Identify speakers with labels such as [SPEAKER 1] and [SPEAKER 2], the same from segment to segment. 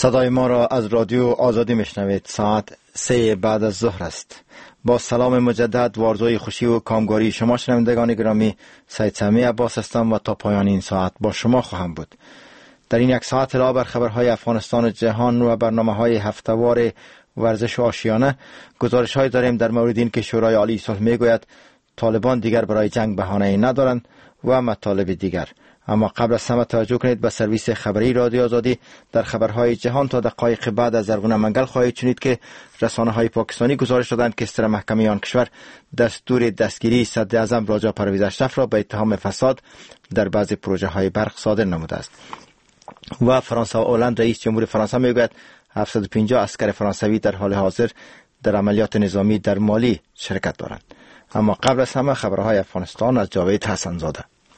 [SPEAKER 1] صدای ما را از رادیو آزادی میشنوید. ساعت 3 بعد از ظهر است. با سلام مجدد و آرزوی خوشی و کامگاری شما شنوندگان گرامی، سید سمی عباس هستم و تا پایان این ساعت با شما خواهم بود. در این یک ساعت علاوه بر خبرهای افغانستان و جهان و برنامه‌های هفته‌وار ورزش و آشیانه، گزارش‌های داریم در مورد این که شورای عالی صلح میگوید طالبان دیگر برای جنگ بهانه‌ای ندارند و مطالب دیگر. اما قبل از همه توجه کنید به سرویس خبری رادیو آزادی. در خبرهای جهان تا دقایق بعد از زرغون منگل خواهید شنید که رسانه‌های پاکستانی گزارش دادند که ستر محکمه آن کشور دستور دستگیری صدر اعظم راجا پرویز اشرف را به اتهام فساد در بعضی پروژه‌های برق صادر نموده است. و فرانسه و هلند، رئیس جمهور فرانسه میگوید 750 عسکر فرانسوی در حال حاضر در عملیات نظامی در مالی شرکت دارند. اما قبل از همه خبرهای افغانستان از جاوید حسن زاده.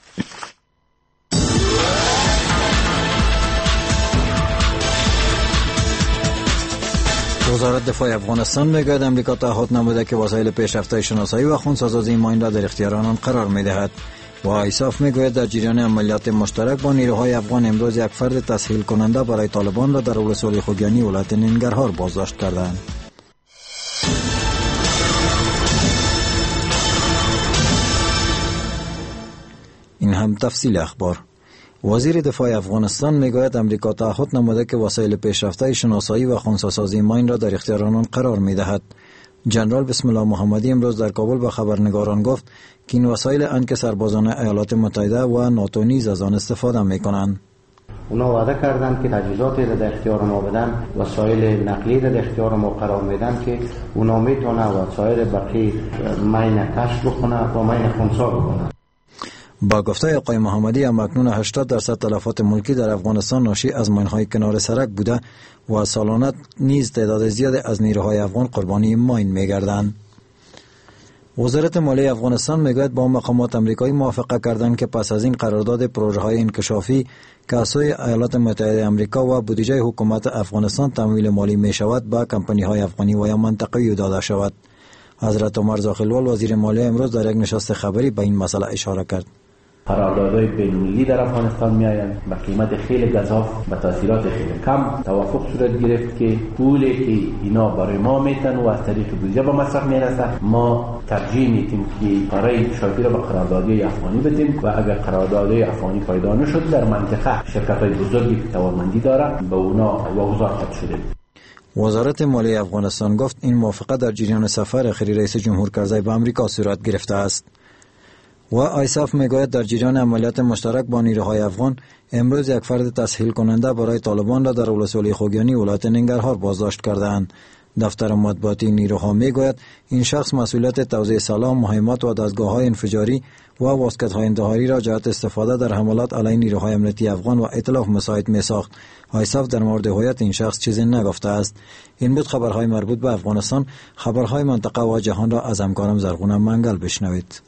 [SPEAKER 2] وزارت دفاع افغانستان میگوید امریکا تعهد نموده که وسایل پیشرفته شناسایی و خونسازی ماین را در اختیار آنان قرار میدهد. و ایساف میگوید در جریان عملیات مشترک با نیروهای افغان امروز یک فرد تسهیل کننده برای طالبان را در ولسوالی خوگیانی ولایت ننگرهار بازداشت کردند. این هم تفصیل اخبار. وزیر دفاع افغانستان میگوید امریکا تعهد نموده که وسایل پیشرفته شناسایی و خنثی‌سازی ماین را در اختیار آنان قرار میدهد. جنرال بسم الله محمدی امروز در کابل به خبرنگاران گفت که این وسایل اند که سربازان ایالات متحده و ناتو نیز از آن استفاده میکنند.
[SPEAKER 3] اونا وعده کردند که تجهیزاتی را در اختیار ما بدن، وسایل نقلی را در اختیار ما قرار میدن که اونا میتونه وسایل بقیه ماین کشف بکنه و ماین خنثی بکنه.
[SPEAKER 2] با گفته آقای محمدی همکنون 80% تلفات ملکی در افغانستان ناشی از ماین‌های کنار سرک بوده و سالانه نیز تعداد زیادی از نیروهای افغان قربانی ماین می‌گردند. وزارت مالیه افغانستان میگوید با مقامات آمریکایی موافقه کردند که پس از این قرارداد پروژه‌های انکشافی که از سوی ایالات متحده آمریکا و بودجه حکومت افغانستان تمویل مالی می‌شود به کمپانی‌های افغانی و یا منطقه‌ای داده شود. حضرت عمر زاخیلوال وزیر مالیه امروز در یک نشست خبری به این مسئله اشاره کرد.
[SPEAKER 3] قراردادهای بین‌المللی در افغانستان میآیند به قیمت خیلی گزاف و تاثیرات خیلی کم. توافق صورت گرفت که پولی که اینا برای ما میتن و از طریق بودجه به مصرف میرسه ما ترجیح میدیم که برای انکشافی را به قراردادهای افغانی بدیم و اگر قراردادهای افغانی پیدا نشد در منطقه شرکت‌های بزرگی که توانمندی دارند به اونا واگذار خواهد شد.
[SPEAKER 2] وزارت مالیه افغانستان گفت این موافقت در جریان سفر اخیر رئیس جمهور کرزی به آمریکا صورت گرفته است. و ایساف میگوید در جریان عملیات مشترک با نیروهای افغان امروز یک فرد تسهیل کننده برای طالبان را در ولسوالی خوگیانی ولایت ننگرهار بازداشت کردند. دفتر مطبوعاتی نیروها میگوید این شخص مسئولیت توزیع سلاح، مهمات و دستگاه‌های انفجاری و واسکت‌های انتحاری را جهت استفاده در حملات علیه نیروهای امنیتی افغان و ائتلاف مساعد می‌ساخت. ایساف در مورد هویت این شخص چیزی نگفته است. این بود خبرهای مربوط به افغانستان. خبرهای منطقه و جهان را از همکارم زرغون منگل بشنوید.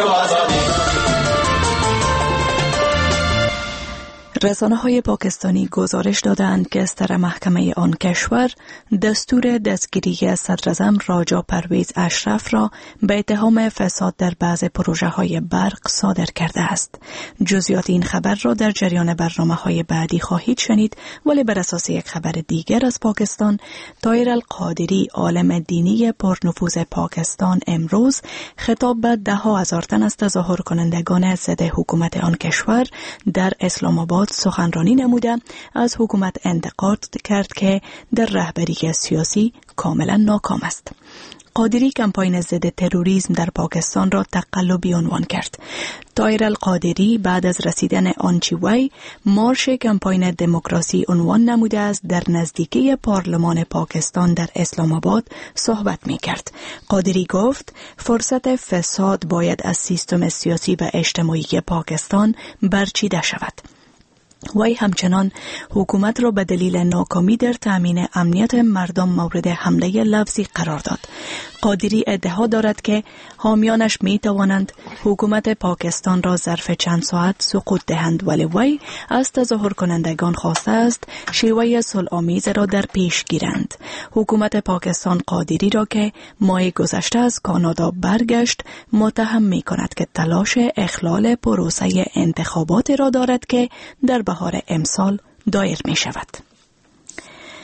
[SPEAKER 4] رسانه‌های پاکستانی گزارش دادند که ستر محکمه آن کشور دستور دستگیری صدر اعظم راجا پرویز اشرف را به اتهام فساد در بعض پروژه‌های برق صادر کرده است. جزئیات این خبر را در جریان برنامه‌های بعدی خواهید شنید، ولی بر اساس یک خبر دیگر از پاکستان، طاهر القادری عالم دینی پرنفوذ پاکستان امروز خطاب به ده‌ها هزار تن از تظاهر کنندگان ضد حکومت آن کشور در اسلام آباد سخنرانی نموده از حکومت انتقاد کرد که در رهبری سیاسی کاملا ناکام است. قادری کمپاین ضد تروریسم در پاکستان را تقلبی عنوان کرد. طاهر القادری بعد از رسیدن آنچی وی مارش کمپاین دموکراسی عنوان نموده است در نزدیکی پارلمان پاکستان در اسلام آباد صحبت می کرد. قادری گفت فرصت فساد باید از سیستم سیاسی و اجتماعی پاکستان برچیده شود. وی همچنان حکومت را به دلیل ناکامی در تامین امنیت مردم مورد حمله لفظی قرار داد. قادری ادعا دارد که حامیانش می توانند حکومت پاکستان را ظرف چند ساعت سقوط دهند، ولی وی از تظاهر کنندگان خواسته است شیوه صلح‌آمیز را در پیش گیرند. حکومت پاکستان قادری را که ماه گذشته از کانادا برگشت متهم می کند که تلاش اخلال پروسه انتخابات را دارد که در بهار امسال دایر می شود.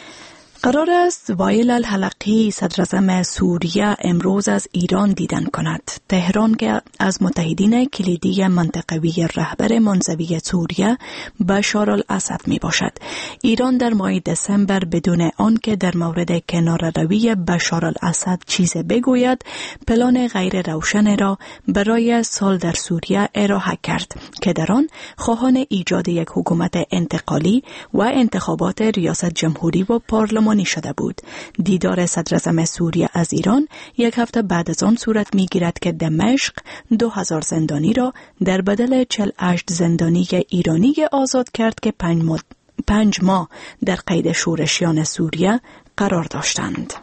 [SPEAKER 4] قرار است وایل الحلقی صدراعظم سوریه امروز از ایران دیدن کند. تهران که از متحدین کلیدی منطقوی رهبر منزوی سوریه بشار الاسد می باشد. ایران در ماه دسامبر بدون آنکه در مورد کناره‌روی بشار الاسد چیز بگوید، پلان غیر روشن را برای سال در سوریه ارائه کرد که در آن خواهان ایجاد یک حکومت انتقالی و انتخابات ریاست جمهوری و پارلمانی شده بود. دیدار صدراعظم سوریه از ایران یک هفته بعد از آن صورت می‌گیرد که دمشق 2000 زندانی را در بدل 48 زندانی ایرانی آزاد کرد که 5 ماه در قید شورشیان سوریه قرار داشتند.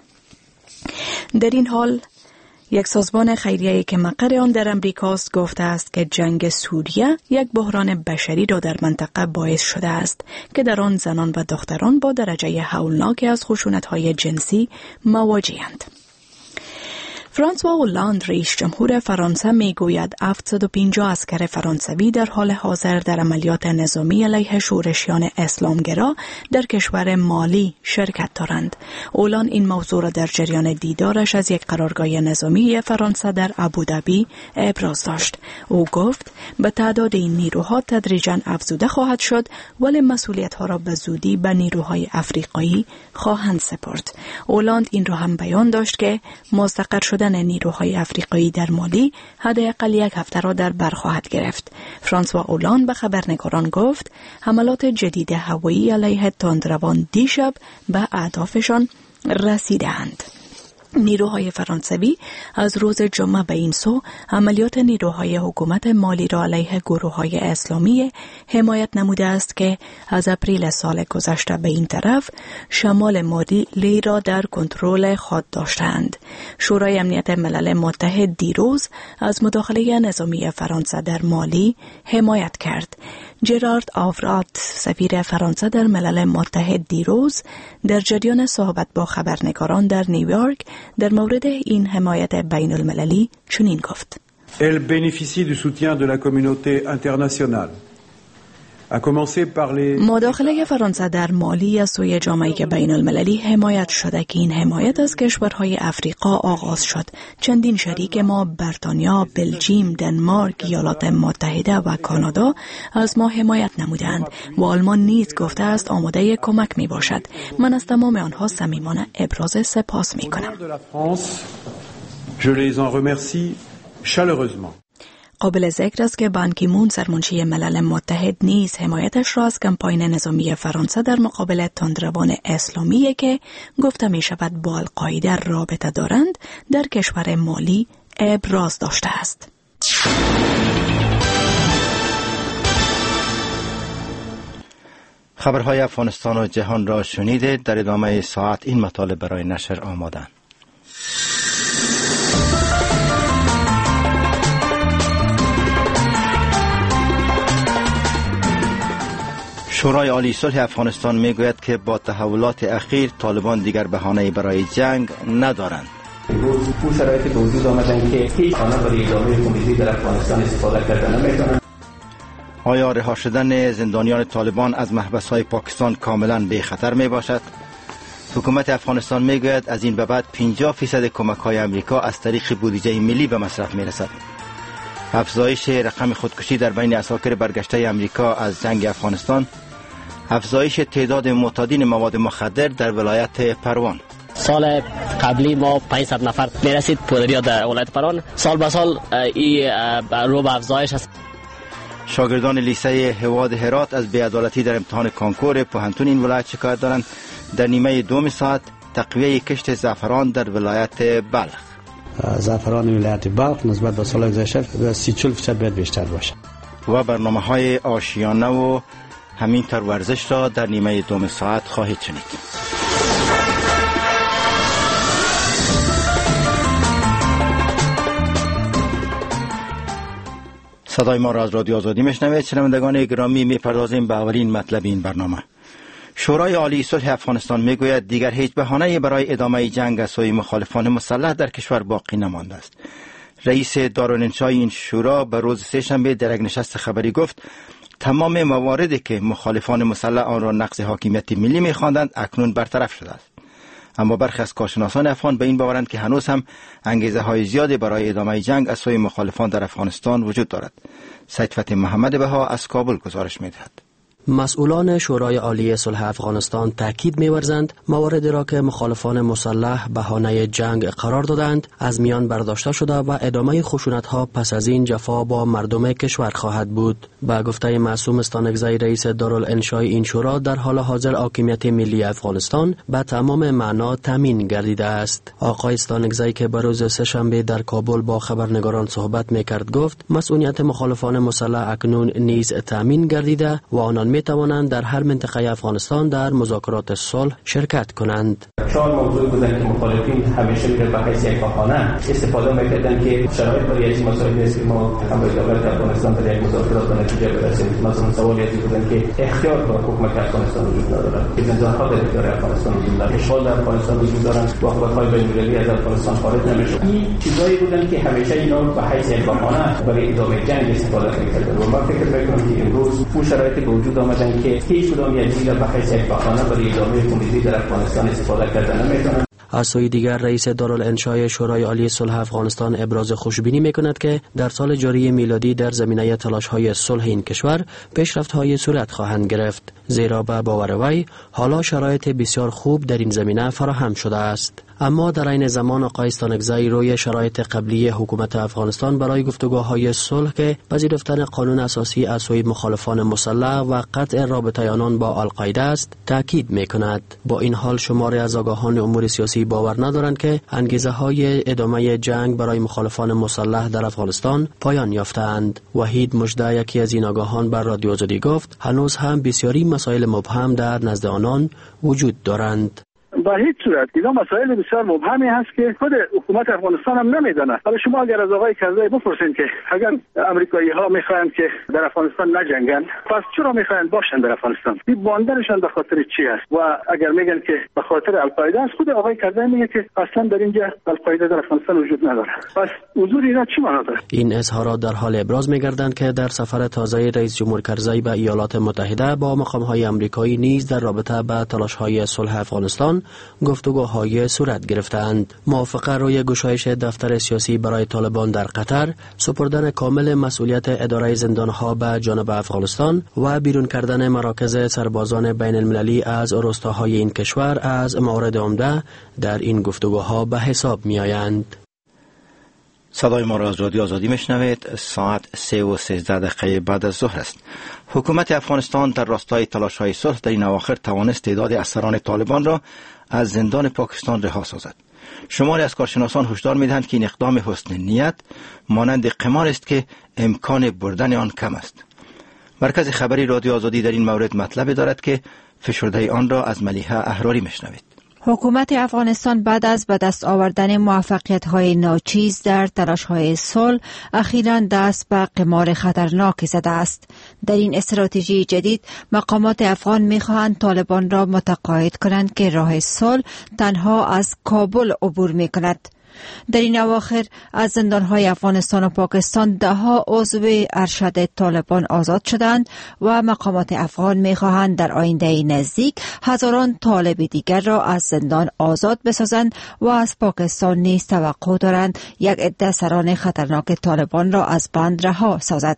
[SPEAKER 4] در این حال یک سازمان خیریه‌ای که مقر آن در امریکاست گفته است که جنگ سوریه یک بحران بشری را در منطقه باعث شده است که در آن زنان و دختران با درجه هولناکی از خشونت‌های جنسی مواجه‌اند. فرانسوا اولاند رئیس جمهور فرانسه میگوید 750 عسکر فرانسوی در حال حاضر در عملیات نظامی علیه شورشیان اسلامگرا در کشور مالی شرکت دارند. اولاند این موضوع را در جریان دیدارش از یک قرارگاه نظامی فرانسه در ابوظبی ابراز داشت. او گفت به تعداد این نیروها تدریجاً افزوده خواهد شد، ولی مسئولیت‌ها را به زودی به نیروهای افریقایی خواهند سپرد. اولاند این را هم بیان داشت که مستقر شدن نیروهای افریقایی در مالی حداقل یک هفته را در بر خواهد گرفت. فرانسوا اولاند به خبرنگاران گفت حملات جدید هوایی علیه تندروان دیشب به اهدافشان رسیدند. نیروهای فرانسوی از روز جمعه به این سو عملیات نیروهای حکومت مالی را علیه گروه‌های اسلامی حمایت نموده است که از اپریل سال گذشته به این طرف شمال مالی را در کنترل خود داشتند. شورای امنیت ملل متحد دیروز از مداخله نظامی فرانسه در مالی حمایت کرد. جرارد آورات سفیر فرانسه در ملل متحد دیروز در جریان صحبت با خبرنگاران در نیویورک در مورد این حمایت بین المللی چنین گفت:
[SPEAKER 5] Elle bénéficie du soutien de la communauté internationale.
[SPEAKER 4] مداخله فرانسه در مالی از سوی جامعه بین المللی حمایت شده که این حمایت از کشورهای افریقا آغاز شد. چندین شریک ما بریتانیا، بلژیم، دنمارک، ایالات متحده و کانادا از ما حمایت نمودند و آلمان نیز گفته است آماده کمک می باشد. من از تمام آنها صمیمانه ابراز سپاس می کنم. قابل ذکر است که بان کی مون سرمنشی ملل متحد نیز حمایتش را از کمپاین نظامی فرانسه در مقابل تندروان اسلامی که گفته می شود با القاعده رابطه دارند در کشور مالی ابراز داشته است.
[SPEAKER 1] خبرهای افغانستان و جهان را شنیدید. در ادامه ساعت این مطالب برای نشر آمادند. شورای عالی صلح افغانستان میگوید که با تحولات اخیر طالبان دیگر بهانه‌ای برای جنگ ندارند.
[SPEAKER 3] اون شرایطی به وجود آمدن که هیچ آنها برای ادامه کمونیستی در افغانستان استفاده کردن نمیتونن.
[SPEAKER 1] آیا رها شدن زندانیان طالبان از محبس‌های پاکستان کاملا بی خطر می باشد؟ حکومت افغانستان میگوید از این به بعد 50% کمک‌های امریکا از طریق بودجه ملی به مصرف میرسد. افزایش رقم خودکشی در بین عساکر برگشته امریکا از جنگ افغانستان، افزایش تعداد معتادین مواد مخدر در ولایت پروان.
[SPEAKER 6] سال قبلی ما 500 نفر میرسید پودریا در ولایت پروان. سال به سال این رو به افزایش است.
[SPEAKER 1] شاگردان لیسه هواد هرات از بی‌عدالتی در امتحان کنکور پوهنتون این ولایت شکایت دارند. در نیمه دوم ساعت تقویه کشت زعفران در ولایت بلخ.
[SPEAKER 7] زعفران ولایت بلخ نسبت به سال گذشته 30-40% باید بیشتر باشه.
[SPEAKER 1] و برنامه‌های آشیانه و همینطور ورزش را در نیمه دوم ساعت خواهید شنید. صدای ما را از رادیو آزادی میشنوید. شنوندگان گرامی، میپردازیم به اولین مطلب این برنامه. شورای عالی صلح افغانستان میگوید دیگر هیچ بهانه‌ای برای ادامه جنگ از سوی مخالفان مسلح در کشور باقی نمانده است. رئیس دارالانشا این شورا به روز سه‌شنبه در یک نشست خبری گفت تمام مواردی که مخالفان مسلح آن را نقض حاکمیت ملی می‌خواندند اکنون برطرف شده است. اما برخی از کارشناسان افغان به این باورند که هنوز هم انگیزه های زیادی برای ادامه جنگ از سوی مخالفان در افغانستان وجود دارد. سید فتح محمد بها از کابل گزارش می‌دهد.
[SPEAKER 8] مسئولان شورای عالی صلح افغانستان تاکید می‌ورزند مواردی را که مخالفان مسلح بهانه جنگ قرار دادند از میان برداشته شده و ادامه خشونت‌ها پس از این جفا با مردم کشور خواهد بود. با گفته معصوم استانکزی رئیس دارالانشای این شورا، در حال حاضر حاکمیت ملی افغانستان به تمام معنا تامین گردیده است. آقای استانکزی که به روز سه‌شنبه در کابل با خبرنگاران صحبت می‌کرد گفت مسئولیت مخالفان مسلح اکنون نیز تامین گردیده و آنان می توانند در هر منطقه افغانستان در مذاکرات صلح شرکت کنند.
[SPEAKER 3] 4 موضوع بودن که مخالفین همیشه به حیث یک بهانه استفاده می‌کردند که شرایط برای این مسائل است که ما هم باید دولت افغانستان در یک مذاکرات به نتیجه برسیم. مثلا سوالی از بودن که اختیار بر حکومت افغانستان وجود ندارد، که زندان‌ها در اختیار افغانستان وجود دارند، اشغال در افغانستان وجود دارند و قوت‌های بین‌المللی از افغانستان خارج نمی‌شوند. این چیزایی بودن که همیشه اینا به حیث یک بهانه برای ادامه جنگ استفاده می‌کردند و من فکر می‌کنم که امروز اون شرایط به وجود آمدن که هیچ کدام یک دیگر به حیث یک بهانه برای ادامه خونریزی در افغانستان استفاده کردن نمی‌توانند.
[SPEAKER 8] از سوی دیگر رئیس دارالانشای شورای عالی صلح افغانستان ابراز خوشبینی می‌کند که در سال جاری میلادی در زمینه تلاش‌های صلح این کشور پیشرفت‌های صورت خواهند گرفت، زیرا به باور وی حالا شرایط بسیار خوب در این زمینه فراهم شده است. اما در این زمان آقای استانکزی روی شرایط قبلی حکومت افغانستان برای گفتگوهای صلح که پذیرفتن قانون اساسی از سوی مخالفان مسلح و قطع رابطه آنان با القاعده است تاکید می‌کند. با این حال شماری از آگاهان امور سیاسی باور ندارند که انگیزه‌های ادامه جنگ برای مخالفان مسلح در افغانستان پایان یافته‌اند. وحید مجده، یکی از این آگاهان، بر رادیو آزادی گفت هنوز هم بسیاری مسائل مبهم در نزد آنان وجود دارند.
[SPEAKER 9] با هیچ صورت اینا مسائل بسیار مبهمی هست که خود حکومت افغانستان هم نمیدونه. حالا شما اگر از آقای کرزی بپرسین که اگر امریکایی ها میخواین که در افغانستان نجنگن، پس چرا میخواین باشن در افغانستان؟ این باندنشان به خاطر چی است؟ و اگر میگن که به خاطر القاعده است، خود آقای کرزی میگه که اصلا در اینجا القاعده در افغانستان وجود نداره. پس حضور اینا چی معنا داره؟
[SPEAKER 8] این اظهارات در حال ابراز میگردند که در سفر تازه رئیس جمهور کرزی به ایالات متحده با مقام‌های آمریکایی نیز در رابطه با تلاش‌های صلح افغانستان گفتگوهای صورت گرفتند. موافقه روی گشایش دفتر سیاسی برای طالبان در قطر، سپردن کامل مسئولیت اداره زندانها به جانب افغانستان و بیرون کردن مراکز سربازان بین المللی از روستاهای این کشور از موارد عمده در این گفتگوها به حساب می آیند.
[SPEAKER 1] صدای ما را از رادیو آزادی میشنوید. ساعت 3:13 بعد از ظهر است. حکومت افغانستان در راستای تلاش‌های صلح در این اواخر توانست تعداد اسیران طالبان را از زندان پاکستان رها سازد. شماری از کارشناسان هشدار می‌دهند که این اقدام حسن نیت مانند قمار است که امکان بردن آن کم است. مرکز خبری رادیو آزادی در این مورد مطلب دارد که فشرده آن را از ملیحه احراری میشنوید.
[SPEAKER 10] حکومت افغانستان بعد از به دست آوردن موفقیت‌های ناچیز در تلاش‌های صلح اخیراً دست به قمار خطرناکی زده است. در این استراتژی جدید مقامات افغان می‌خواهند طالبان را متقاعد کنند که راه صلح تنها از کابل عبور می‌کند. در این اواخر از زندانهای افغانستان و پاکستان ده‌ها عضو ارشد طالبان آزاد شدند و مقامات افغان می‌خواهند در آینده نزدیک هزاران طالب دیگر را از زندان آزاد بسازند و از پاکستان نیز توقع دارند یک عده سران خطرناک طالبان را از بند رها سازد.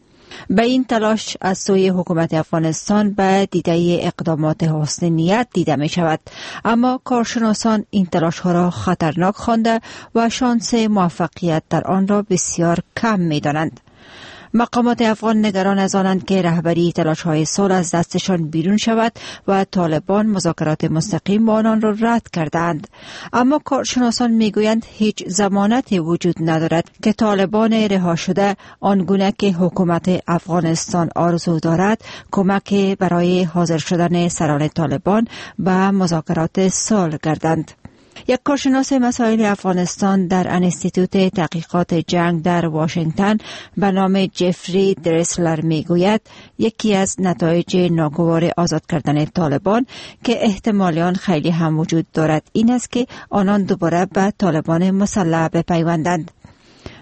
[SPEAKER 10] به این تلاش از سوی حکومت افغانستان به دیده اقدامات حسن نیت دیده می شود، اما کارشناسان این تلاش ها را خطرناک خوانده و شانس موفقیت در آن را بسیار کم می دانند. مقامات افغان نگران از آنند که رهبری تلاش‌های صلح از دستشان بیرون شود و طالبان مذاکرات مستقیم با آنان را رد کردند. اما کارشناسان میگویند هیچ ضمانتی وجود ندارد که طالبان رها شده آنگونه که حکومت افغانستان آرزو دارد کمک برای حاضر شدن سران طالبان به مذاکرات صلح گردند. یک کارشناس مسائل افغانستان در انستیتوت تحقیقات جنگ در واشنگتن به نام جفری درسلر میگوید یکی از نتایج ناگوار آزاد کردن طالبان که احتمال آن خیلی هم وجود دارد این است که آنان دوباره به طالبان مسلح بپیوندند.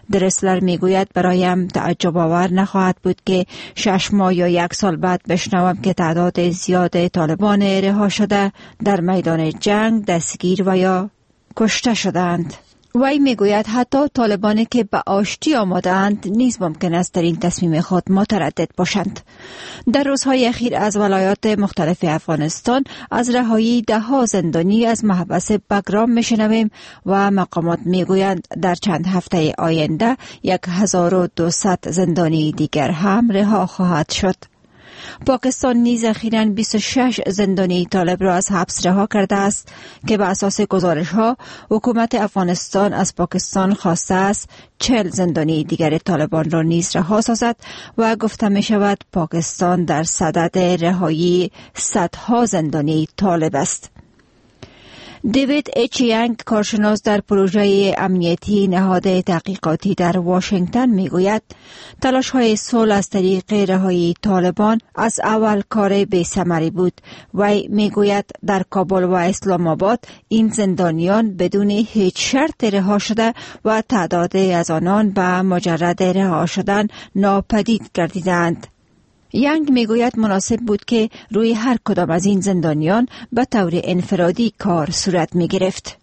[SPEAKER 10] درسلر میگوید برایم تعجب آور نخواهد بود که 6 ماه یا 1 سال بعد بشنوم که تعداد زیاد طالبان رها شده در میدان جنگ دستگیر و یا کشته شدند. وی میگوید حتی طالبانی که به آشتی آماده‌اند نیز ممکن است در این تصمیم خود متردد باشند. در روزهای اخیر از ولایات مختلف افغانستان از رهایی 10 زندانی از محبس بگرام میشنویم و مقامات میگویند در چند هفته آینده 1200 زندانی دیگر هم رها خواهد شد. پاکستان نیز اخیراً 26 زندانی طالب را از حبس رها کرده است که به اساس گزارش‌ها حکومت افغانستان از پاکستان خواسته است 40 زندانی دیگر طالبان را نیز رها سازد و گفته می شود پاکستان در صدد رهایی صدها زندانی طالب است. دیوید اچ یانگ کارشناس در پروژه امنیتی نهاد تحقیقاتی در واشنگتن میگوید تلاش‌های صلح از طریق رهایی طالبان از اول کار بی‌ثمری بود. وی میگوید در کابل و اسلام آباد این زندانیان بدون هیچ شرط رها شده و تعدادی از آنان به مجرد رها شدن ناپدید گردیدند. یانگ میگوید مناسب بود که روی هر کدام از این زندانیان به طور انفرادی کار صورت می گرفت.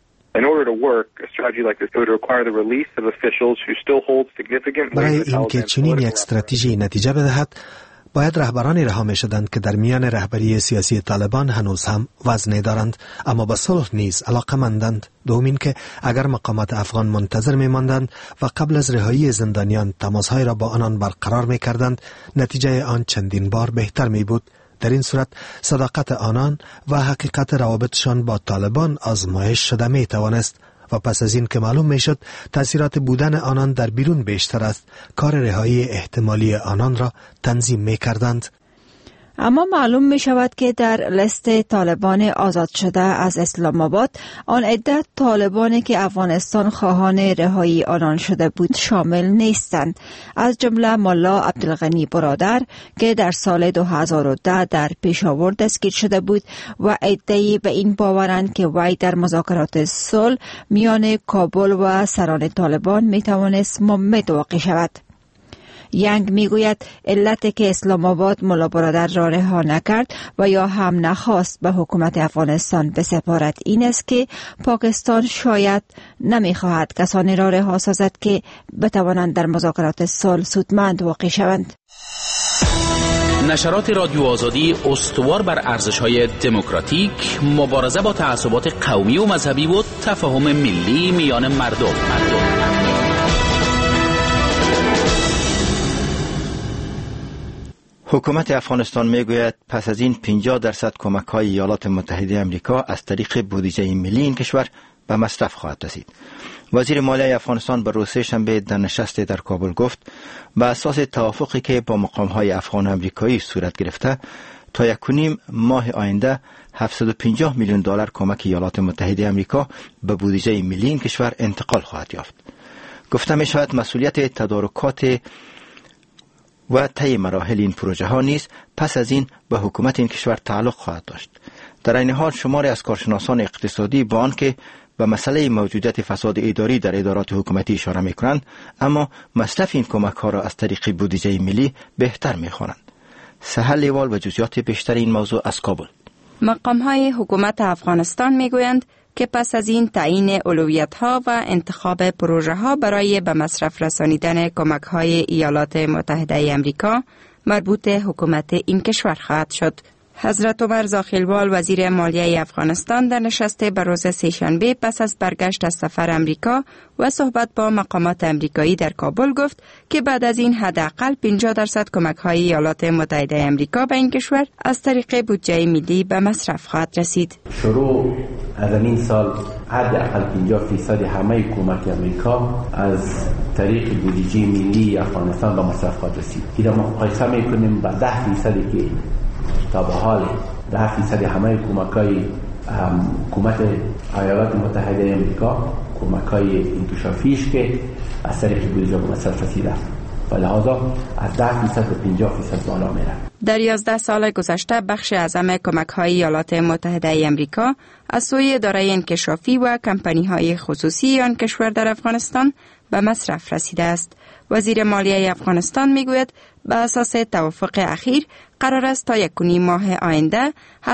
[SPEAKER 11] برای اینکه چنین یک استراتژی نتیجه بدهد باید رهبرانی رها می شدند که در میان رهبری سیاسی طالبان هنوز هم وزنی دارند اما به صلح نیز علاقه‌مندند. دومین که اگر مقامات افغان منتظر می ماندند و قبل از رهایی زندانیان تماسهای را با آنان برقرار می کردند نتیجه آن چندین بار بهتر می بود. در این صورت صداقت آنان و حقیقت روابطشان با طالبان آزمایش شده می توانست و پس از این که معلوم می شد تأثیرات بودن آنان در بیرون بیشتر است کار رهایی احتمالی آنان را تنظیم می کردند.
[SPEAKER 10] اما معلوم می شود که در لیست طالبان آزاد شده از اسلام آباد آن عدت طالبانی که افغانستان خواهان رهایی آنان شده بود شامل نیستند، از جمله ملا عبدالغنی برادر که در سال 2010 در پیشاور دستگیر شده بود و عده‌ای به این باورند که وی در مذاکرات صلح میان کابل و سران طالبان می توانست ممد واقع شود. یانگ میگوید علت که اسلام آباد ملا برادر را رها نکرد و یا هم نخواست به حکومت افغانستان بسپارد این است که پاکستان شاید نمیخواهد کسانی را رها سازد که بتوانند در مذاکرات صلح سودمند واقع شوند.
[SPEAKER 12] نشرات رادیو آزادی استوار بر ارزش‌های دموکراتیک، مبارزه با تعصبات قومی و مذهبی و تفاهم ملی میان مردم.
[SPEAKER 1] حکومت افغانستان میگوید پس از این 50% کمک‌های ایالات متحده آمریکا از طریق بودجه ملی این کشور به مصرف خواهد رسید. وزیر مالیه افغانستان به روز سه‌شنبه در نشست در کابل گفت به اساس توافقی که با مقام‌های افغان و آمریکایی صورت گرفته تا 1.5 ماه آینده $750 میلیون کمک ایالات متحده آمریکا به بودجه ملی این کشور انتقال خواهد یافت. گفته می شود مسئولیت تدارکات و طی مراحل این پروژه ها نیز پس از این به حکومت این کشور تعلق خواهد داشت. در این حال شماری از کارشناسان اقتصادی با آنکه به مسئله موجودیت فساد اداری در ادارات حکومتی اشاره می‌کنند، اما مصرف این کمک ها را از طریق بودجه ملی بهتر می‌خوانند. سهل لیوال و جزئیات بیشتر این موضوع از کابل.
[SPEAKER 13] مقام‌های حکومت افغانستان می‌گویند که پس از این تعیین اولویت‌ها و انتخاب پروژه‌ها برای به مصرف رسانیدن کمک‌های ایالات متحده آمریکا مربوط حکومت این کشور خواهد شد. حضرت عمر زاخیلوال وزیر مالیه افغانستان در نشست به روز سه‌شنبه پس از برگشت از سفر امریکا و صحبت با مقامات امریکایی در کابل گفت که بعد از این حداقل 50% کمک‌های ایالات متحده آمریکا به این کشور از طریق بودجه ملی به مصرف خواهد رسید.
[SPEAKER 3] شروع از این سال حداقل 50% همه کمک امریکا از طریق بودجه ملی افغانستان به مصرف خواهد رسید. این را مقایسه می‌کنیم با 10% که تا به حال 10% همه کمک‌های حکومت ایالات متحده آمریکا کمک‌های انکشافیش که از طریق بودجه به مصرف رسیده و لحاظا از 10% به 50% بالا میره.
[SPEAKER 13] در 11 سال گذشته بخش اعظم کمک‌های ایالات متحده آمریکا از سوی اداره انکشافی و کمپانی‌های خصوصی آن کشور در افغانستان به مصرف رسیده است. وزیر مالیه افغانستان میگوید به اساس توافق اخیر قرار است تا 1.5 ماه آینده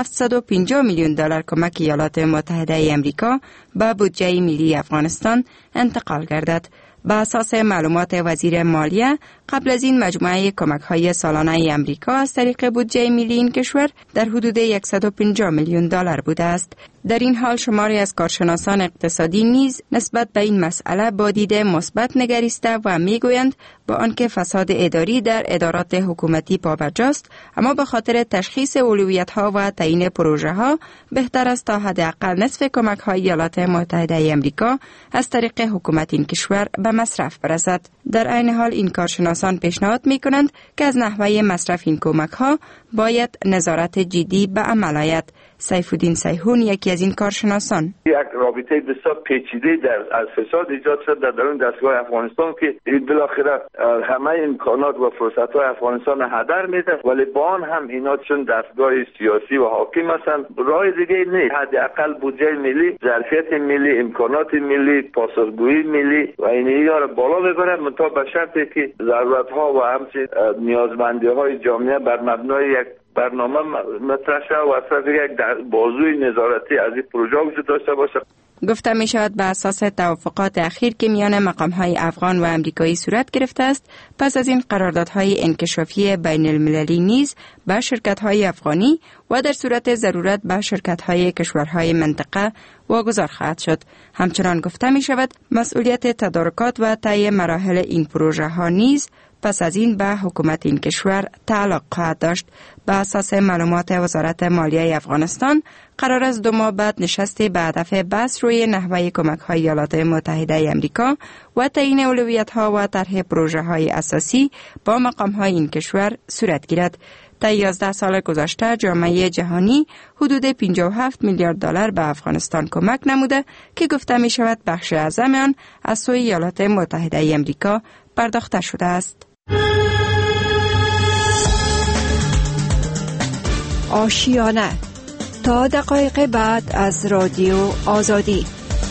[SPEAKER 13] 750 میلیون دلار کمک ایالات متحده امریکا به بودجه ملی افغانستان انتقال گردد. به اساس معلومات وزیر مالیه قبل از این مجموعه کمک‌های سالانه امریکا از طریق بودجه ملی این کشور در حدود 150 میلیون دلار بوده است. در این حال شماری از کارشناسان اقتصادی نیز نسبت به این مسئله با دید مثبت نگریسته و میگویند با آنکه فساد اداری در ادارات حکومتی پابرجاست، اما به خاطر تشخیص اولویت‌ها و تعیین پروژه‌ها بهتر است تا حداقل نصف کمک‌های ایالات متحده امریکا از طریق حکومت این کشور به مصرف برسد. در عین حال این کارشناسان پیشنهاد می‌کنند که از نحوه مصرف این کمک‌ها باید نظارت جدی به عمل آید. سیفالدین سیحون یکی از این کارشناسان:
[SPEAKER 14] یک رابطه بسیار پیچیده از فساد ایجاد شد در درون دستگاه افغانستان که بالاخره همه امکانات و فرصت‌های افغانستان هدر میده، ولی با آن هم اینا چون دستگاه سیاسی و حاکم هستند راه دیگه نیست. حداقل بودجه ملی، ظرفیت ملی، امکانات ملی، پاسخگویی ملی و اینها را بالا ببرند، منتها به شرطی که ضرورت‌ها و همچنین نیازمندی‌های جامعه بر مبنای یک برنامه مطرح شد و اصلا یک بازوی نظارتی از این پروژه وجود داشته باشه.
[SPEAKER 13] گفته می شود به اساس توافقات اخیر که میان مقام‌های افغان و امریکایی صورت گرفته است، پس از این قراردادهای انکشافی بین المللی نیز به شرکت‌های افغانی و در صورت ضرورت به شرکت‌های کشورهای منطقه واگذار خواهد شد. همچنان گفته می شود مسئولیت تدارکات و طی مراحل این پروژه‌ها نیز پس از این به حکومت این کشور تعلق خواهد داشت. به اساس معلومات وزارت مالیه افغانستان قرار است 2 ماه بعد نشستی به هدف بحث روی نحوه کمک‌های ایالات متحده امریکا و تعیین اولویت‌ها و طرح پروژه‌های اساسی با مقام‌های این کشور صورت گیرد. تا 11 سال گذشته جامعه جهانی حدود 57 میلیارد دلار به افغانستان کمک نموده که گفته می شود بخش اعظم آن از سوی ایالات متحده امریکا پرداخته شده است.
[SPEAKER 10] آشیانه تا دقایق بعد از رادیو آزادی.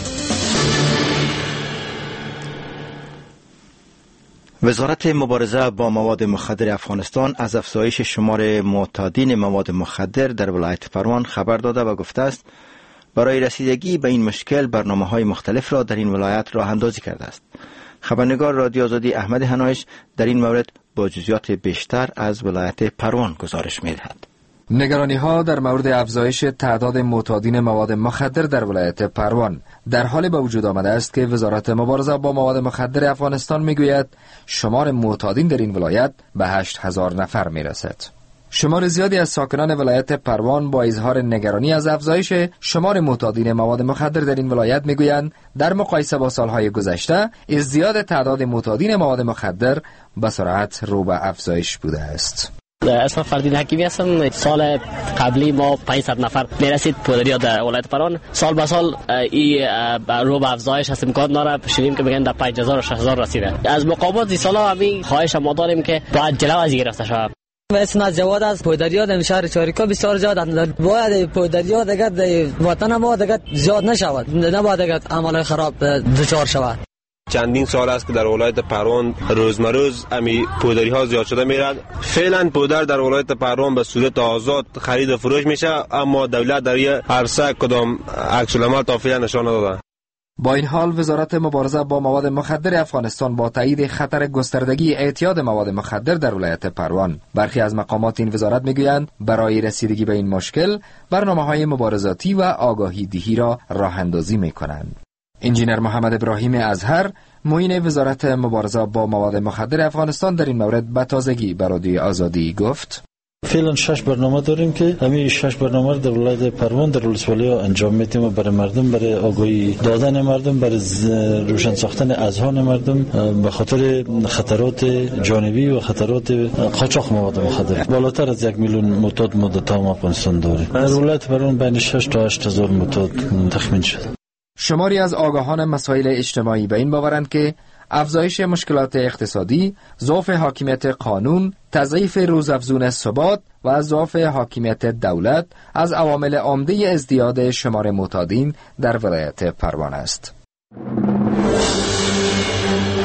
[SPEAKER 1] وزارت مبارزه با مواد مخدر افغانستان از افزایش شمار معتادین مواد مخدر در ولایت پروان خبر داده و گفته است برای رسیدگی به این مشکل برنامه‌های مختلف را در این ولایت راه اندازی کرده است. خبرنگار رادیو آزادی احمد هنایش در این مورد با جزئیات بیشتر از ولایت پروان گزارش می‌دهد.
[SPEAKER 15] نگرانی‌ها در مورد افزایش تعداد معتادین مواد مخدر در ولایت پروان در حال به وجود آمده است که وزارت مبارزه با مواد مخدر افغانستان میگوید شمار معتادین در این ولایت به 8000 نفر میرسد. شمار زیادی از ساکنان ولایت پروان با اظهار نگرانی از افزایش شمار معتادین مواد مخدر در این ولایت میگویند در مقایسه با سالهای گذشته ازدیاد تعداد معتادین مواد مخدر به سرعت رو به افزایش بوده است.
[SPEAKER 6] اسم فردین حکیمی هستم. سال قبلی ما 500 نفر میرسید پودریا در ولایت پروان. سال به سال این رو به افزایش هست. امکان داره شنیدیم که میگن در 5000 و 6000 رسیده. از مقامات این سالا همین خواهش ما داریم که باید جلو از گرفته شود.
[SPEAKER 16] اسم جواد از پودریا در شهر چاریکا بسیار زیاد باید پودریا دیگه وطن ما دیگه زیاد نشود، نباید دیگه عمل خراب دچار شود.
[SPEAKER 17] چندین سال است که در ولایت پروان روزمروز امی پودری ها زیاد شده میرند. فعلا پودر در ولایت پروان به صورت آزاد خرید و فروش میشه، اما دولت در این عرصه کدام عکس العمل تا فعلا نشان نداده.
[SPEAKER 15] با این حال وزارت مبارزه با مواد مخدر افغانستان با تایید خطر گستردگی اعتیاد مواد مخدر در ولایت پروان، برخی از مقامات این وزارت میگویند برای رسیدگی به این مشکل برنامه‌های مبارزاتی و آگاهی دهی را راه اندازی میکنند. انجینر محمد ابراهیم ازهر معین وزارت مبارزه با مواد مخدر افغانستان در این مورد به تازگی به رادیوی آزادی گفت
[SPEAKER 18] فعلا 6 برنامه داریم که همین 6 برنامه در ولایت پروان در ولسوالی انجام میدیم برای مردم، برای آگاهی دادن مردم، برای روشن ساختن اذهان مردم به خاطر خطرات جانبی و خطرات قاچاق مواد مخدر. بالاتر از 1 میلیون معتاد ما در تمام افغانستان داریم. در ولایت پروان بین 6 تا 8000 معتاد تخمین شده.
[SPEAKER 15] شماری از آگاهان مسائل اجتماعی به این باورند که افزایش مشکلات اقتصادی، ضعف حاکمیت قانون، تضعیف روزافزون ثبات و ضعف حاکمیت دولت از عوامل عمده ازدیاد شمار معتادین در ولایت پروان است.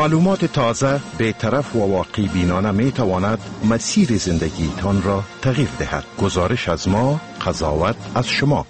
[SPEAKER 19] معلومات تازه، بی‌طرف و واقعی بینانه می تواند مسیر زندگیتان را تغییر دهد. گزارش از ما، قضاوت از شما.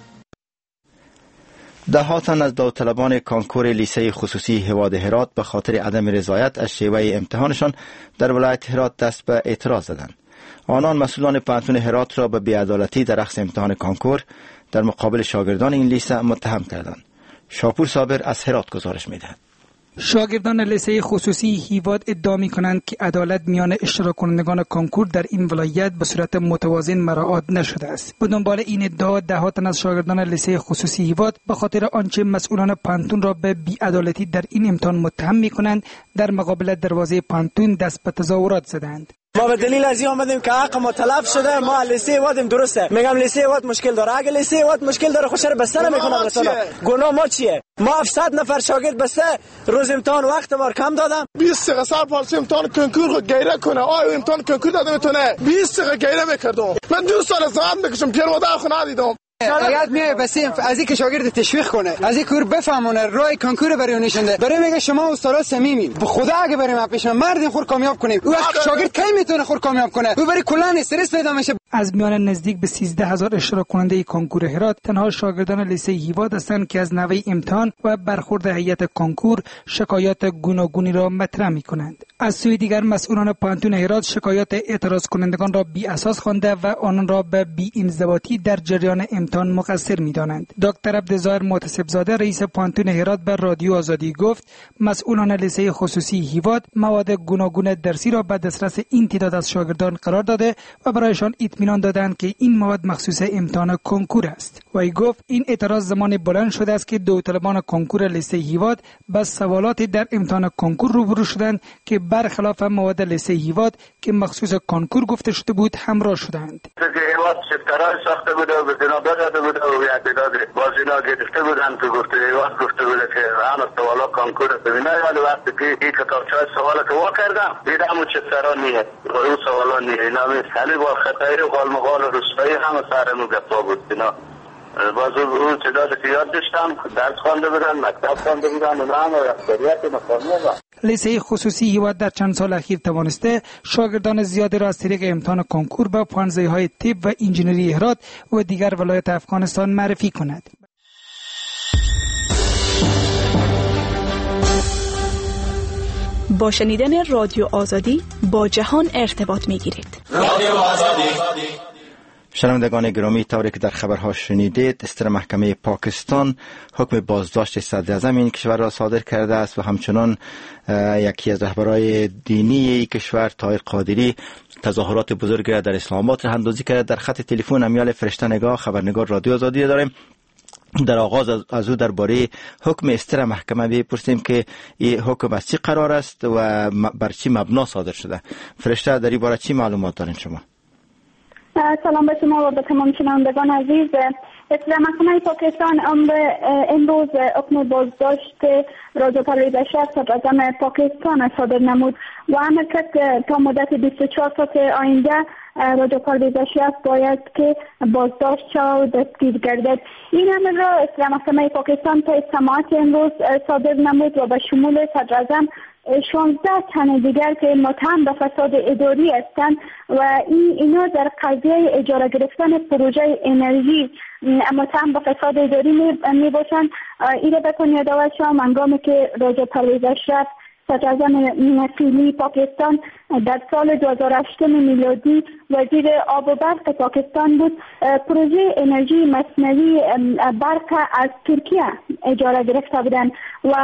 [SPEAKER 1] دهاتن از داوطلبان کانکور لیسه خصوصی هواد هرات به خاطر عدم رضایت از شیوه امتحانشان در ولایت هرات دست به اعتراض زدند. آنان مسئولان پانتون هرات را به بی‌عدالتی در اخذ امتحان کانکور در مقابل شاگردان این لیسه متهم کردند. شاپور صابر از هرات گزارش می‌دهد.
[SPEAKER 20] شاگردان لیسه خصوصی هیواد ادعا می‌کنند که عدالت میان اشتراک کنندگان کانکور در این ولایت به صورت متوازن مراعات نشده است. به دنبال این ادعا دهات از شاگردان لیسه خصوصی هیواد به خاطر آنچه مسئولان پانتون را به بی‌عدالتی در این امتحان متهم می‌کنند در مقابل دروازه پانتون دست به تظاهرات زدند.
[SPEAKER 21] ما به دلیل از این آمدیم که حق ما طلب شده. ما لیسه وادیم درسته. میگم لیسه واد مشکل داره. اگه لیسه واد مشکل داره خوشر بسته نمیکنه رساله. گناه ما چیه؟ ما 700 نفر شاگرد بسته روز امتحان وقت ما کم دادم.
[SPEAKER 22] 20 دقیقه صبر پارچه امتحان کنکور رو گیره کنه. آیا امتحان کنکور داده میتونه 20 دقیقه گیره میکردم. من 2 سال زحمت میکشم پیر ودا خو ندیدم.
[SPEAKER 23] شاگرد میای بسیم از اینکه شاگرد تشویق کنه، از این کور بفهمونه راه کنکور برای نشونده. برای میگه شما استاد صمیمین. به خدا اگه بریم پیش مردین خور کامیاب کنیم. او وقت شاگرد کی میتونه خور کامیاب کنه؟ او برای کلا استرس پیدا میشه.
[SPEAKER 20] از میان نزدیک به 13000 اشتراک کننده کنکور هرات تنها شاگردان لیسه هیواد هستند که از نوع امتحان و برخورد هیئت کنکور شکایات گوناگونی را مطرح می‌کنند. از سوی دیگر مسئولان پانتون هرات شکایات اعتراض کنندگان را بی اساس خوانده و آنان را به بی انضباطی در جریان امتحان مقصر می‌دانند. دکتر عبدالظاهر محتسب زاده رئیس پانتون هرات به رادیو آزادی گفت مسئولان لیسه خصوصی هیواد مواد گوناگون درسی را به دسترس این تعداد از شاگردان قرار داده و برایشان اطمینان دادند که این مواد مخصوص امتحان کنکور است. و گفت این اعتراض زمان بلند شده است که داوطلبان کنکور لیسه هیواد با سوالات در امتحان کنکور روبرو شدند که برخلاف مواد لیسه هیواد که مخصوص کنکور گفته شده بود همراه شدند.
[SPEAKER 24] هیواد شفترای ساخته بود و به جناب داده بود و اعتداد بازینا گرفته بودند که گفته هیواد گفته بود که همه سوالا کنکور ببینه، ولی وقتی که این کتابچه سوالا که وا کردم دیدم اون شفترا نیه و اون سوالا نیه اینا مثلی با خطایی و قالمقال و رسوایی همه سرمون گفتا بود. اینا باز اون تعداد که یاد داشتم درس خوانده بودن، مکتب خوانده بودن و همه اکثریت مفاهیم بودن.
[SPEAKER 20] لیسه خصوصی هیواد در چند سال اخیر توانسته شاگردان زیادی را از طریق امتحان کنکور به پانزه‌های طب و انجینری هرات و دیگر ولایت افغانستان معرفی کند.
[SPEAKER 4] با شنیدن رادیو آزادی با جهان ارتباط می‌گیرید.
[SPEAKER 1] رادیو آزادی. شنوندگان گرامی، طوری که در خبرها شنیدید، استر محکمه پاکستان حکم بازداشت صدر اعظم این کشور را صادر کرده است و همچنان یکی از رهبران دینی کشور طاهر قادری تظاهرات بزرگ را در اسلام آباد راه اندازی کرده. در خط تلفن امیال فرشته نگاه خبرنگار رادیو آزادی داریم. در آغاز از او درباره حکم استر محکمه بپرسیم که این حکم از چی قرار است و بر چی مبنا صادر شده. فرشته، در این باره چی معلومات دارین شما؟
[SPEAKER 25] سلام به شما و به تمام شنوندگان عزیز. استر محکمه پاکستان امروز حکم بازداشت راجع پرویز اشرف صدر اعظم پاکستان صادر نمود و امر کرد تا مدت 24 ساعت آینده راجع پرویز اشرف باید که بازداشت شود و دستگیر گردد. این امر را استر محکمه پاکستان تا سماعت امروز صادر نمود و به شمول صدر اعظم 16 تن دیگر که متهم به فساد اداری هستند و اینا در قضیه اجاره گرفتن پروژه انرژی متهم به فساد اداری می باشند. این را بکن یادآور شوم هنگامی که راجع پرویز اشرف صدر اعظم فعلی پاکستان در سال 2008 میلادی وزیر آب و برق پاکستان بود، پروژه انرژی مصنوعی برق از ترکیه اجاره گرفته بودند و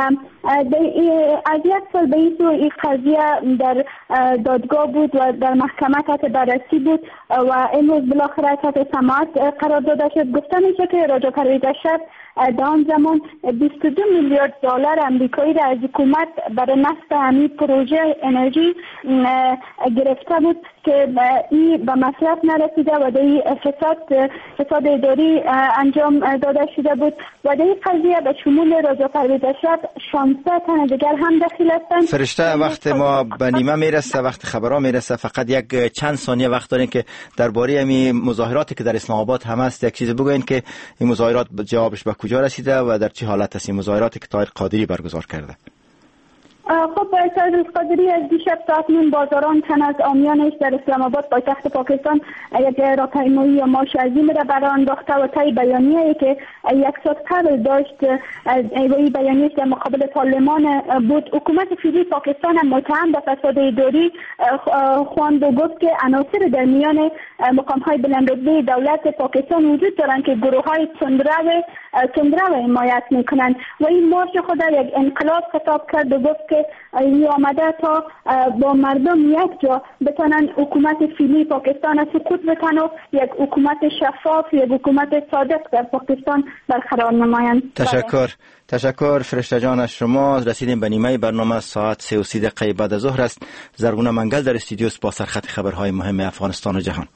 [SPEAKER 25] از یک سال به این سو این قضیه در دادگاه بود و در محکمه تحت بررسی بود و امروز بالاخره تحت سماعت قرار داده شد. گفته میشه که راجع پرویز اشرف در آن زمان 22 میلیارد دلار امریکایی را از حکومت برای نصب همین پروژه انرژی گرفته بود که این به مصرف نرسیده و در فساد اداری انجام داده شده بود و در این قضیه به شمول راجع پرویز اشرف 16 تن دیگر هم داخل هستند.
[SPEAKER 1] فرشته، وقت ما به نیمه میرسه، وقت خبرها میرسه، فقط یک چند ثانیه وقت دارین که درباره همین مظاهراتی که در اسلام آباد هم هست یک چیز بگوین که این مظاهرات جوابش به کجا رسیده و در چه حالت است این مظاهراتی که طاهر قادری برگزار کرده؟
[SPEAKER 25] خب سید قادری از دیشب تا اکنون بازاران تن از آمیانش در اسلام آباد پایتخت پاکستان یک راهپیمایی مارش عظیم را برآورده انداخته و طی بیانیه‌ای که یک ساعت قبل داشت این بیانیه در مقابل پارلمان بود، حکومت فعلی پاکستان هم متهم به فساد اداری خواند و گفت که عناصر در میان مقام‌های بلندرتبه دولت پاکستان وجود دارند که گروه‌های تندرو حمایت می‌کنند و این مارش خود یک انقلاب خطاب کرد و گفت که این آمده تا با مردم یک جا بتونن حکومت فعلی پاکستان سقوط بتن و یک حکومت شفاف، یک حکومت صادق در پاکستان برقرار نمایند.
[SPEAKER 1] تشکر فرشته جان از شما. رسیدیم به نیمه برنامه، ساعت 3:30 دقیقه بعد از ظهر است. زرگونه منگل در استودیو با سرخط خبرهای مهم افغانستان و جهان.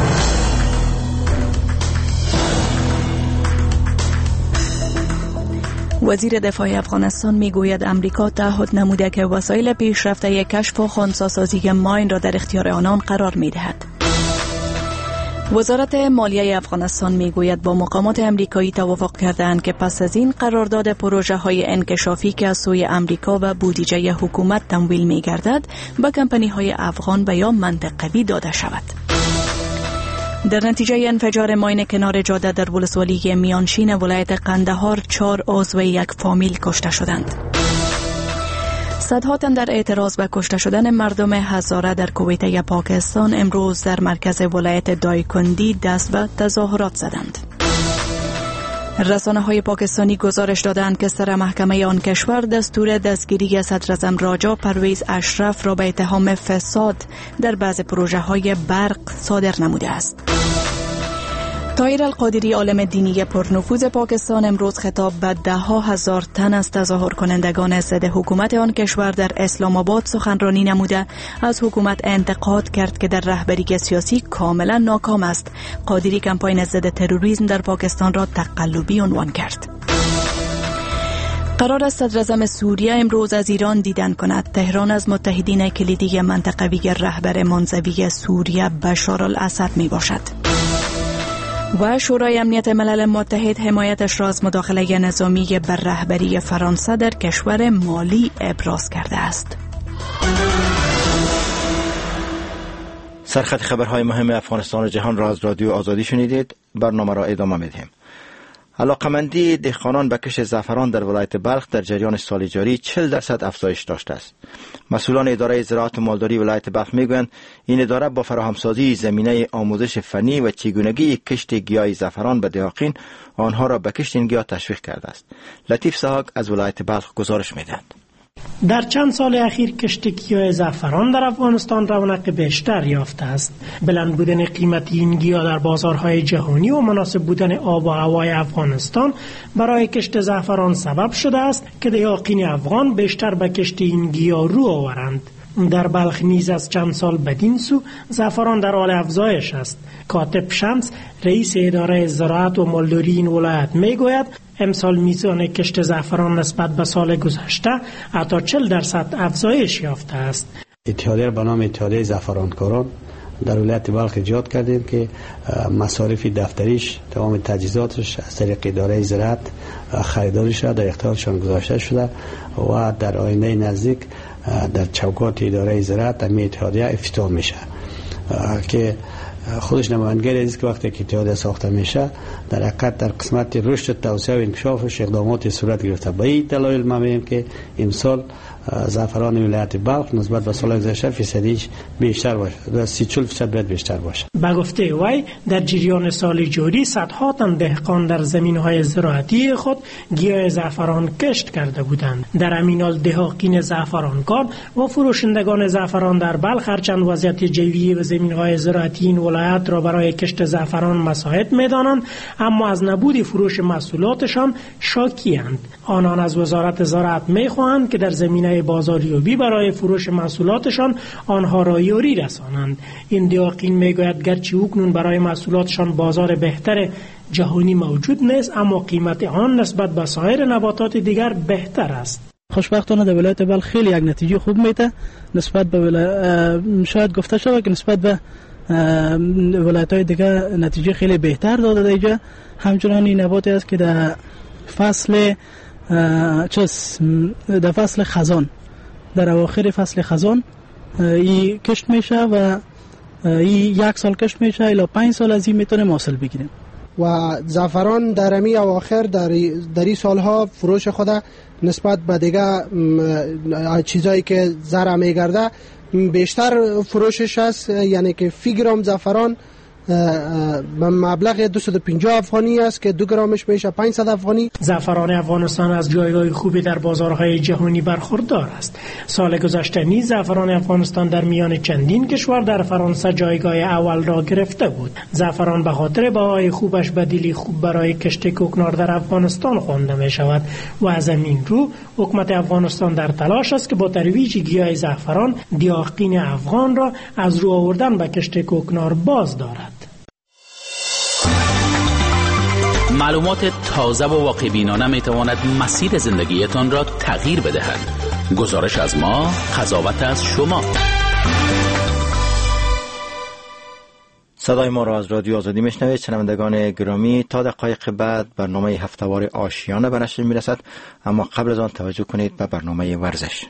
[SPEAKER 4] وزیر دفاع افغانستان میگوید امریکا تعهد نموده که وسایل پیشرفته کشف و خنثی‌سازی ماین را در اختیار آنان قرار می‌دهد. وزارت مالیه افغانستان میگوید با مقامات امریکایی توافق کردند که پس از این قرارداد پروژه های انکشافی که از سوی امریکا و بودجه حکومت تمویل می‌گردد به کمپانی های افغان و یا منطقوی داده شود. در نتیجه انفجار ماین کنار جاده در ولسوالی میانشین ولایت قندهار 4 عضو یک فامیل کشته شدند. صدها تن در اعتراض به کشته شدن مردم هزاره در کویته پاکستان امروز در مرکز ولایت دایکندی دست به تظاهرات زدند. رسانه‌های پاکستانی گزارش دادند که سر محکمه آن کشور دستور دستگیری صدراعظم راجا پرویز اشرف را به اتهام فساد در بعض پروژه‌های برق صادر نموده است. طاهر القادری، عالم دینی پرنفوذ پاکستان، امروز خطاب به 10,000 تن از تظاهر کنندگان ضد حکومت آن کشور در اسلام آباد سخنرانی نموده از حکومت انتقاد کرد که در رهبری سیاسی کاملا ناکام است. قادری کمپاین ضد تروریسم در پاکستان را تقلبی عنوان کرد. قرار است صدراعظم سوریه امروز از ایران دیدن کند. تهران از متحدین کلیدی منطقوی رهبر منزوی سوریه بشار الاسد می باشد. و شورای امنیت ملل متحد حمایتش را از مداخله نظامی بر رهبری فرانسه در کشور مالی ابراز کرده است.
[SPEAKER 1] سرخط خبرهای مهم افغانستان و جهان را از رادیو آزادی شنیدید. برنامه را ادامه میدهیم. علاقمندی دهقانان به کشت زعفران در ولایت بلخ در جریان سال جاری 40% افزایش داشته است. مسئولان اداره زراعت و مالداری ولایت بلخ میگویند این اداره با فراهمسازی زمینه آموزش فنی و چگونگی کشت گیاه زعفران به دهقان آنها را به کشت این گیاه تشویق کرده است. لطیف سحاق از ولایت بلخ گزارش میدهد.
[SPEAKER 2] در چند سال اخیر کشت گیاه زعفران در افغانستان رونق بیشتر یافته است. بلند بودن قیمتی این گیاه در بازارهای جهانی و مناسب بودن آب و هوای افغانستان برای کشت زعفران سبب شده است که دهقان افغان بیشتر به کشت این گیاه رو آورند. در بلخ نیز از چند سال بدین سو زعفران در حال افزایش است. کاتب شمس، رئیس اداره زراعت و مالداری این ولایت میگوید امسال میزان کشت زعفران نسبت به سال گذشته حتی 40% افزایش یافته است.
[SPEAKER 5] اتحادیه به نام اتحادیه زعفرانکاران در ولایت بلخ ایجاد کردیم که مصارف دفتریش، تمام تجهیزاتش از طریق اداره زراعت خریداری شده، در اختیارشان گذاشته شده و در آینده نزدیک در چوکات اداره زراعت در اتحادیه افتتاح میشه که خودش نمایندگی است که وقتی که اتحادیه ساخته میشه در حقیقت در قسمت رشد، توسعه و انکشافش اقدامات صورت گرفته. به این دلایل ما میگیم که امسال زعفران ولایت بلخ نسبت به سال گذشته فیصدیش بیشتر باشه، 30-40% باید بیشتر باشه.
[SPEAKER 2] به گفته وی در جریان سال جاری صدها تن دهقان در زمینهای زراعتی خود گیاه زعفران کشت کرده بودند. در همین حال دهقان زعفرانکار و فروشندگان زعفران در بلخ هرچند وضعیت جوی و زمینهای زراعتی این ولایت را برای کشت زعفران مساعد می‌دانند، اما از نبود فروش محصولاتشان شاکی‌اند. آنان از وزارت زراعت می‌خواهند که در زمینه بازاریابی برای فروش محصولاتشان آنها را یاری رسانند. این دهقان میگوید گرچه اکنون برای محصولاتشان بازار بهتر جهانی موجود نیست، اما قیمت آن نسبت به سایر نباتات دیگر بهتر است.
[SPEAKER 7] خوشبختانه در ولایت بلخ خیلی یک نتیجه خوب میده نسبت به شاید گفته شود که نسبت به ولایت‌های دیگر نتیجه خیلی بهتر داده اینجا. همچنان این نباتی است که در فصل خزان در اواخر فصل خزان این کشت میشه و این 1 سال کشت میشه الی 5 سال از این میتونه محصول بگیریم.
[SPEAKER 3] و زعفران در امی اواخر در این سالها فروش خود نسبت به دیگه چیزایی که زرع میگرده بیشتر فروشش است، یعنی که فی گرم زعفران مبلغ 250 افغانی است که 2 گرمش میشه 500 افغانی.
[SPEAKER 2] زعفران افغانستان از جایگاه خوبی در بازارهای جهانی برخوردار است. سال گذشته نیز زعفران افغانستان در میان چندین کشور در فرانسه جایگاه اول را گرفته بود. زعفران به خاطر بهای خوبش بدیلی خوب برای کشت کوکنار در افغانستان خوانده می شود و از این رو حکومت افغانستان در تلاش است که با ترویج گیاه زعفران دیاقین افغان را از رو آوردن به کشت کوکنار باز دارد.
[SPEAKER 8] معلومات تازه و واقع بینانه می تواند مسیر زندگیتان را تغییر بدهد. گزارش از ما، قضاوت از شما.
[SPEAKER 1] صدای ما را از رادیو آزادی میشنوید. شنوندگان گرامی، تا دقایق بعد برنامه هفته‌وار آشیانه به نشر میرسد، اما قبل از آن توجه کنید به برنامه ورزش.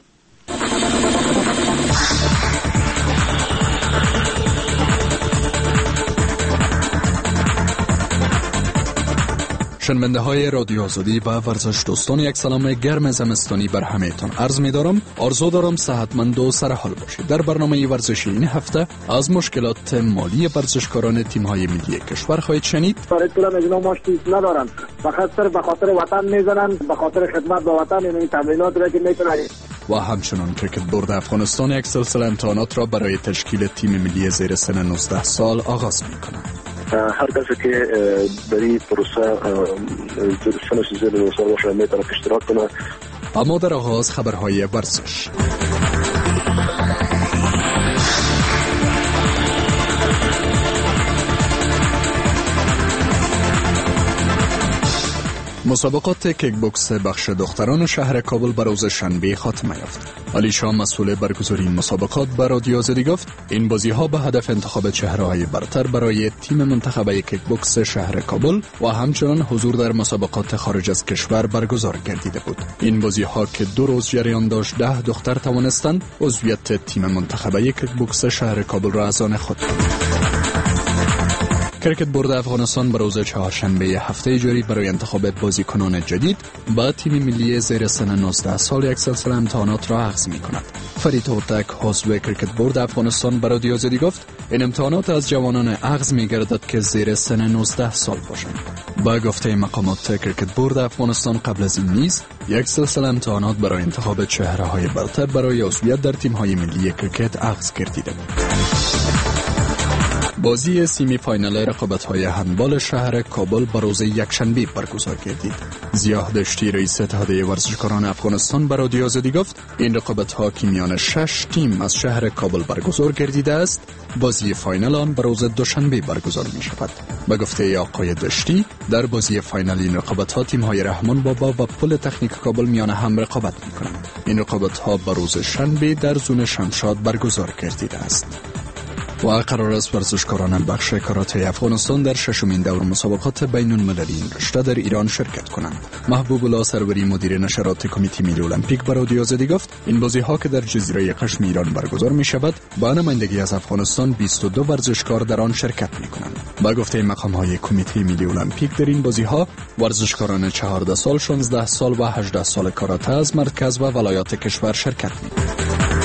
[SPEAKER 9] شنونده های رادیو آزادی و ورزش دوستان، یک سلام گرم زمستانی بر همه‌تان عرض می دارم. آرزو دارم صحتمند و سرحال باشید. در برنامه ورزشی این هفته از مشکلات مالی ورزشکاران تیم های ملی کشور خواهید شنید.
[SPEAKER 11] کلا از اینا ما چیز ندارن، فقط به خاطر وطن میزنن، به خاطر خدمت به وطن این تمرینات را که میکنن.
[SPEAKER 9] و همچنان کرکت بورد افغانستان یک سلسله امتحانات را برای تشکیل تیم ملی زیر سن 19 سال آغاز می‌کند.
[SPEAKER 12] هر کسی که در این پروسه سنش زیر 19 سال باشه میتونه اشتراک کنه.
[SPEAKER 9] اما در آغاز خبرهای ورزش. مسابقات کیک بوکس بخش دختران شهر کابل به روز شنبه خاتمه یافت. علی شاه مسئول برگزاری این مسابقات به رادیو آزادی گفت این بازی‌ها به هدف انتخاب چهره‌های برتر برای تیم منتخبه کیک بوکس شهر کابل و همچنان حضور در مسابقات خارج از کشور برگزار گردیده بود. این بازی‌ها که 2 روز جریان داشت 10 دختر توانستند عضویت تیم منتخبه کیک بوکس شهر کابل را از آن خود کنند. کرکت بورد افغانستان به روز چهارشنبه هفته جاری برای انتخاب بازیکنان جدید با تیم ملی زیر سن 19 سال یک سلسله امتحانات را آغاز می‌کند. فرید هوتک عضو کرکت بورد افغانستان به رادیو آزادی گفت این امتحانات از جوانان آغاز می‌گردد که زیر سن 19 سال باشند. با گفته مقامات کرکت بورد افغانستان قبل از این نیز یک سلسله امتحانات برای انتخاب چهره‌های برتر برای عضویت در تیم‌های ملی کرکت آغاز گردیده بود. بازی سیمی فاینال رقابت‌های هندبال شهر کابل به روز یکشنبه برگزار گردید. ضیاء دشتی رئیس اتحادیه ورزشکاران افغانستان به رادیو آزادی گفت این رقابت‌ها که میان 6 تیم از شهر کابل برگزار گردیده است، بازی فاینال آن به روز دوشنبه برگزار می‌شود. به گفته آقای دشتی در بازی فاینال این رقابت‌ها تیم‌های رحمان بابا و پل تکنیک کابل میان هم رقابت می‌کنند. این رقابت‌ها به روز شنبه در زون شمشاد برگزار گردیده است. و قرار است ورزشکاران بخش کاراته افغانستان در 6مین دور مسابقات بین المللی این رشته در ایران شرکت کنند. محبوب الله سروری مدیر نشرات کمیته ملی المپیک به رادیو آزادی گفت این بازی‌ها که در جزیره قشم ایران برگزار می‌شود با نمایندگی از افغانستان 22 ورزشکار در آن شرکت می‌کنند. با گفته مقام‌های کمیته ملی المپیک در این بازی‌ها ورزشکاران 14 سال، 16 سال و 18 سال کاراته از مرکز و ولایات کشور شرکت می‌کنند.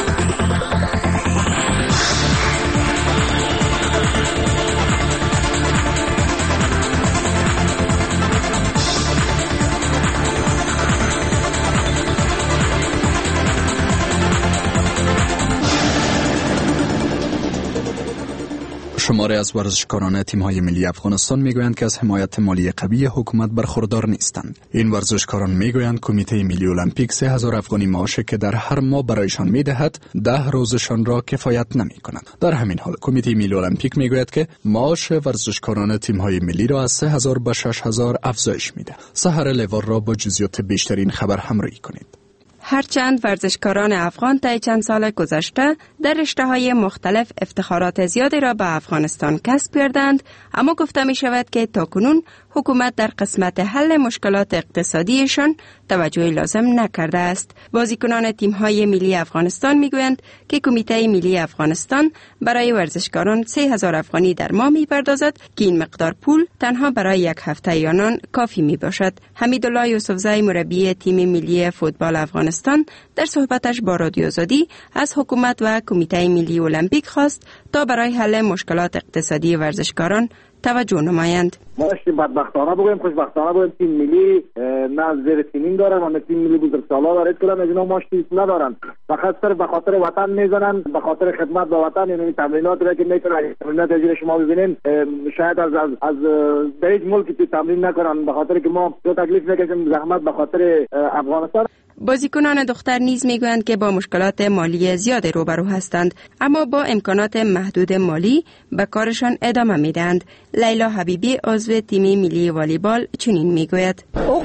[SPEAKER 9] شماره از ورزشکاران تیم‌های ملی افغانستان میگویند که از حمایت مالی قوی حکومت برخوردار نیستند. این ورزشکاران میگویند کمیته ملی المپیک 3000 افغانی معاش که در هر ماه برایشان میدهد 10 روزشان را کفایت نمی‌کند. در همین حال کمیته ملی المپیک میگوید که معاش ورزشکاران تیم‌های ملی را از 3000 به 6000 افزایش میده. سحر لیوار را با جزئیات بیشتر این خبر همراهی کنید.
[SPEAKER 13] هرچند ورزشکاران افغان طی چند سال گذشته در رشته‌های مختلف افتخارات زیادی را به افغانستان کسب کردند، اما گفته می شود که تاکنون حکومت در قسمت حل مشکلات اقتصادیشان توجه لازم نکرده است. بازیکنان تیم‌های ملی افغانستان میگویند که کمیته ملی افغانستان برای ورزشکاران 3000 افغانی در ماه میپردازد که این مقدار پول تنها برای یک هفته آنان کافی میباشد. حمیدالله یوسفزئی مربی تیم ملی فوتبال افغانستان در صحبتش با رادیو آزادی از حکومت و کمیته ملی المپیک خواست تا برای حل مشکلات اقتصادی ورزشکاران توجه نمایند.
[SPEAKER 11] ما اشتی بدبختانه بگویم، خوشبختانه بگویم، تیم ملی نه زیر سنین دارن و نه تیم ملی بزرگسالا دارد کلان از اینا ماشتی ندارن، فقط صرف به خاطر وطن میزنن، به خاطر خدمت به وطن. یعنی تمرینات را که میکنن، تمرینات اجیر شما ببینین شاید از در هیچ ملکی تو تمرین نکنن، به خاطر که ما دو تکلیف نکشیم زحمت به خاطر افغانستان.
[SPEAKER 13] بازیکنان دختر نیز میگویند که با مشکلات مالی زیاد روبرو هستند، اما با امکانات محدود مالی به کارشان ادامه میدهند. لیلا حبیبی عضو تیم ملی والیبال چنین میگوید: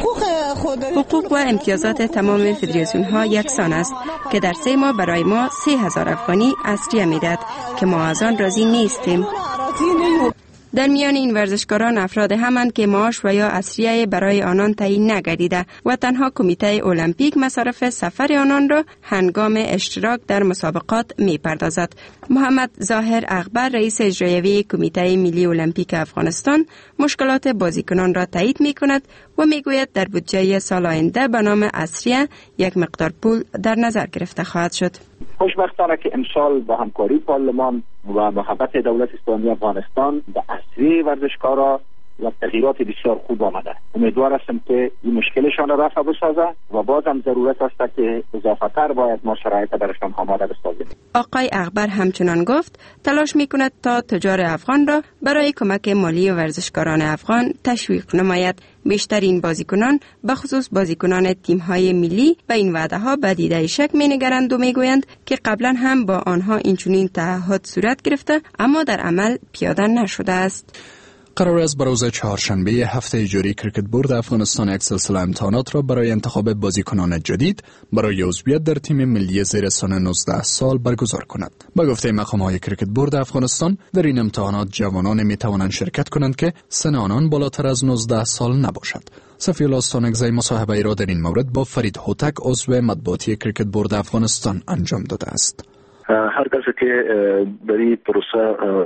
[SPEAKER 13] حقوق و امتیازات تمام فدراسیون ها یکسان است که در 3 ماه برای ما 3000 افغانی عصریه میدهد که ما از آن راضی نیستیم. در میان این ورزشکاران افراد همند که معاش و یا عصریه برای آنان تعیین نگردیده و تنها کمیته المپیک مصارف سفر آنان را هنگام اشتراک در مسابقات میپردازد. محمد ظاهر اغبر رئیس اجرایی کمیته ملی المپیک افغانستان مشکلات بازیکنان را تایید میکند و میگوید در بودجه سال آینده به نام عصریه یک مقدار پول در نظر گرفته خواهد شد.
[SPEAKER 11] خوشبختانه که امسال با همکاری پارلمان و محبت دولت اسلامی افغانستان به عصری ورزشکارا و تغییرات بسیار خوب آمده. امیدوار هستم که این مشکلشان را رفع بسازه و بازم ضرورت است که اضافه تر باید ما شرایط برشان آماده بسازیم.
[SPEAKER 13] آقای اغبر همچنان گفت تلاش میکند تا تجار افغان را برای کمک مالی ورزشکاران افغان تشویق نماید. بیشتر این بازیکنان به خصوص بازیکنان تیم‌های ملی به این وعده ها به دیده شک می‌نگرند و میگویند که قبلا هم با آنها اینچنین تعهد صورت گرفته اما در عمل پیاده نشده است.
[SPEAKER 9] قرار است بر روز چهارشنبه هفته جاری کریکت بورد افغانستان یک سلسله امتحانات را برای انتخاب بازیکنان جدید برای عضویت در تیم ملی زیر سن 19 سال برگزار کند. با گفته مقام‌های کریکت بورد افغانستان در این امتحانات جوانان می‌توانند شرکت کنند که سن آنان بالاتر از 19 سال نباشد. صفی الله استانکزی مصاحبه را در این مورد با فرید هوتک عضو مطبوعاتی کریکت بورد افغانستان انجام داده است.
[SPEAKER 12] هر کسی که در این پروسه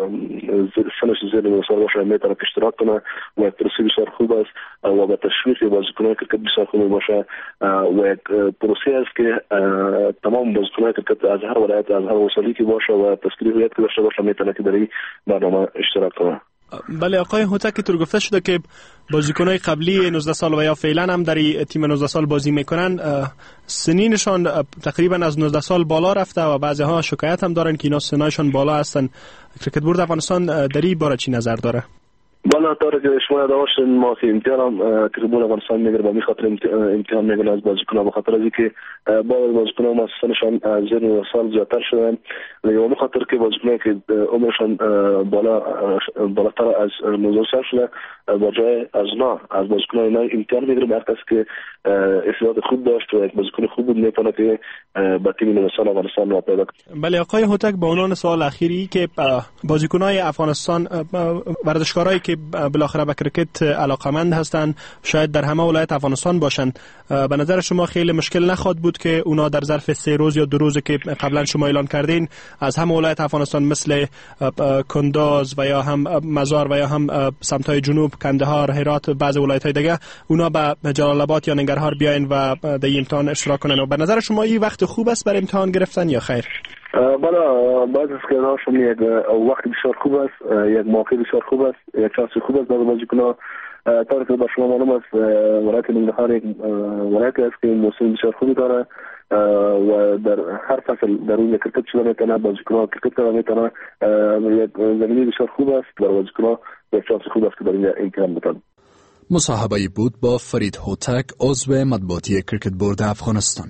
[SPEAKER 12] سنش زیر 19 سال باشه میتونه اشتراک کنه و یک پروسه بسیار خوب است و به تشویق بازیکنان کرکت بسیار خوب باشه و یک پروسه است که تمام بازیکنان کرکت از هر ولایت از هر ولایتی که باشه و تشکیل هیئت که داشته باشه میتونه که در این برنامه اشتراک کنه.
[SPEAKER 6] بله آقای هوتک، طور گفته شده که بازیکنای قبلی 19 سال و یا فعلا هم در تیم 19 سال بازی میکنن سنینشان تقریبا از 19 سال بالا رفته و بعضی ها شکایت هم دارن که اینا سنایشان بالا هستن. کریکت بورد افغانستان در این باره چی نظر داره؟
[SPEAKER 12] بالا طور که شما داشتین ما که امتحان هم کریکت بورد افغانستان میگیره به خاطر امتحان میگیره از بازیکنان به خاطر از اینکه بعضی بازیکنان ما سنشان از زیر 19 سال زیادتر شدن و به خاطر که بازیکنان که عمرشان بالاتر از 19 سال شده با جای از بازیکنان اینا امتحان میگیره. هر کسی که استعداد خوب داشت و یک بازیکن خوب بود میتونه که به تیم نوستان افغانستان را پیدا کنه.
[SPEAKER 6] بله آقای هوتک، به عنوان سوال اخیری که بازیکنای افغانستان ورزشکارایی که بالاخره به کرکت علاقمند هستند شاید در همه ولایت افغانستان باشند، به نظر شما خیلی مشکل نخواهد بود که اونا در ظرف 3 روز یا 2 روز که قبلا شما اعلان کردین از همه ولایت افغانستان مثل کنداز و یا هم مزار و یا هم سمت‌های جنوب کندهار، هرات، بعض ولایت‌های دیگه اونا به جلال آباد یا ننگرهار بیاین و در امتحان اشتراک کنن؟ و به نظر شما این وقت خوب است برای امتحان گرفتن یا خیر؟
[SPEAKER 12] بالا باید از که داشتم یک وقت بسیار خوب است، یک موقع بسیار خوب است، یک چانس خوب است برای بازیکن‌ها. طوری که با شما معلوم است ولایت ننگرهار یک ولایتی است که موسم بسیار خوبی داره و در هر فصل در اون کرکت شده میتونه بازیکن‌ها کرکت کنه، میتونه یک زمینه بسیار خوب است برای بازیکن‌ها، یک چانس خوب است که در این امتحان بتونن.
[SPEAKER 9] مصاحبه بود با فرید هوتک عضو مطبوعاتی کریکت بورد افغانستان.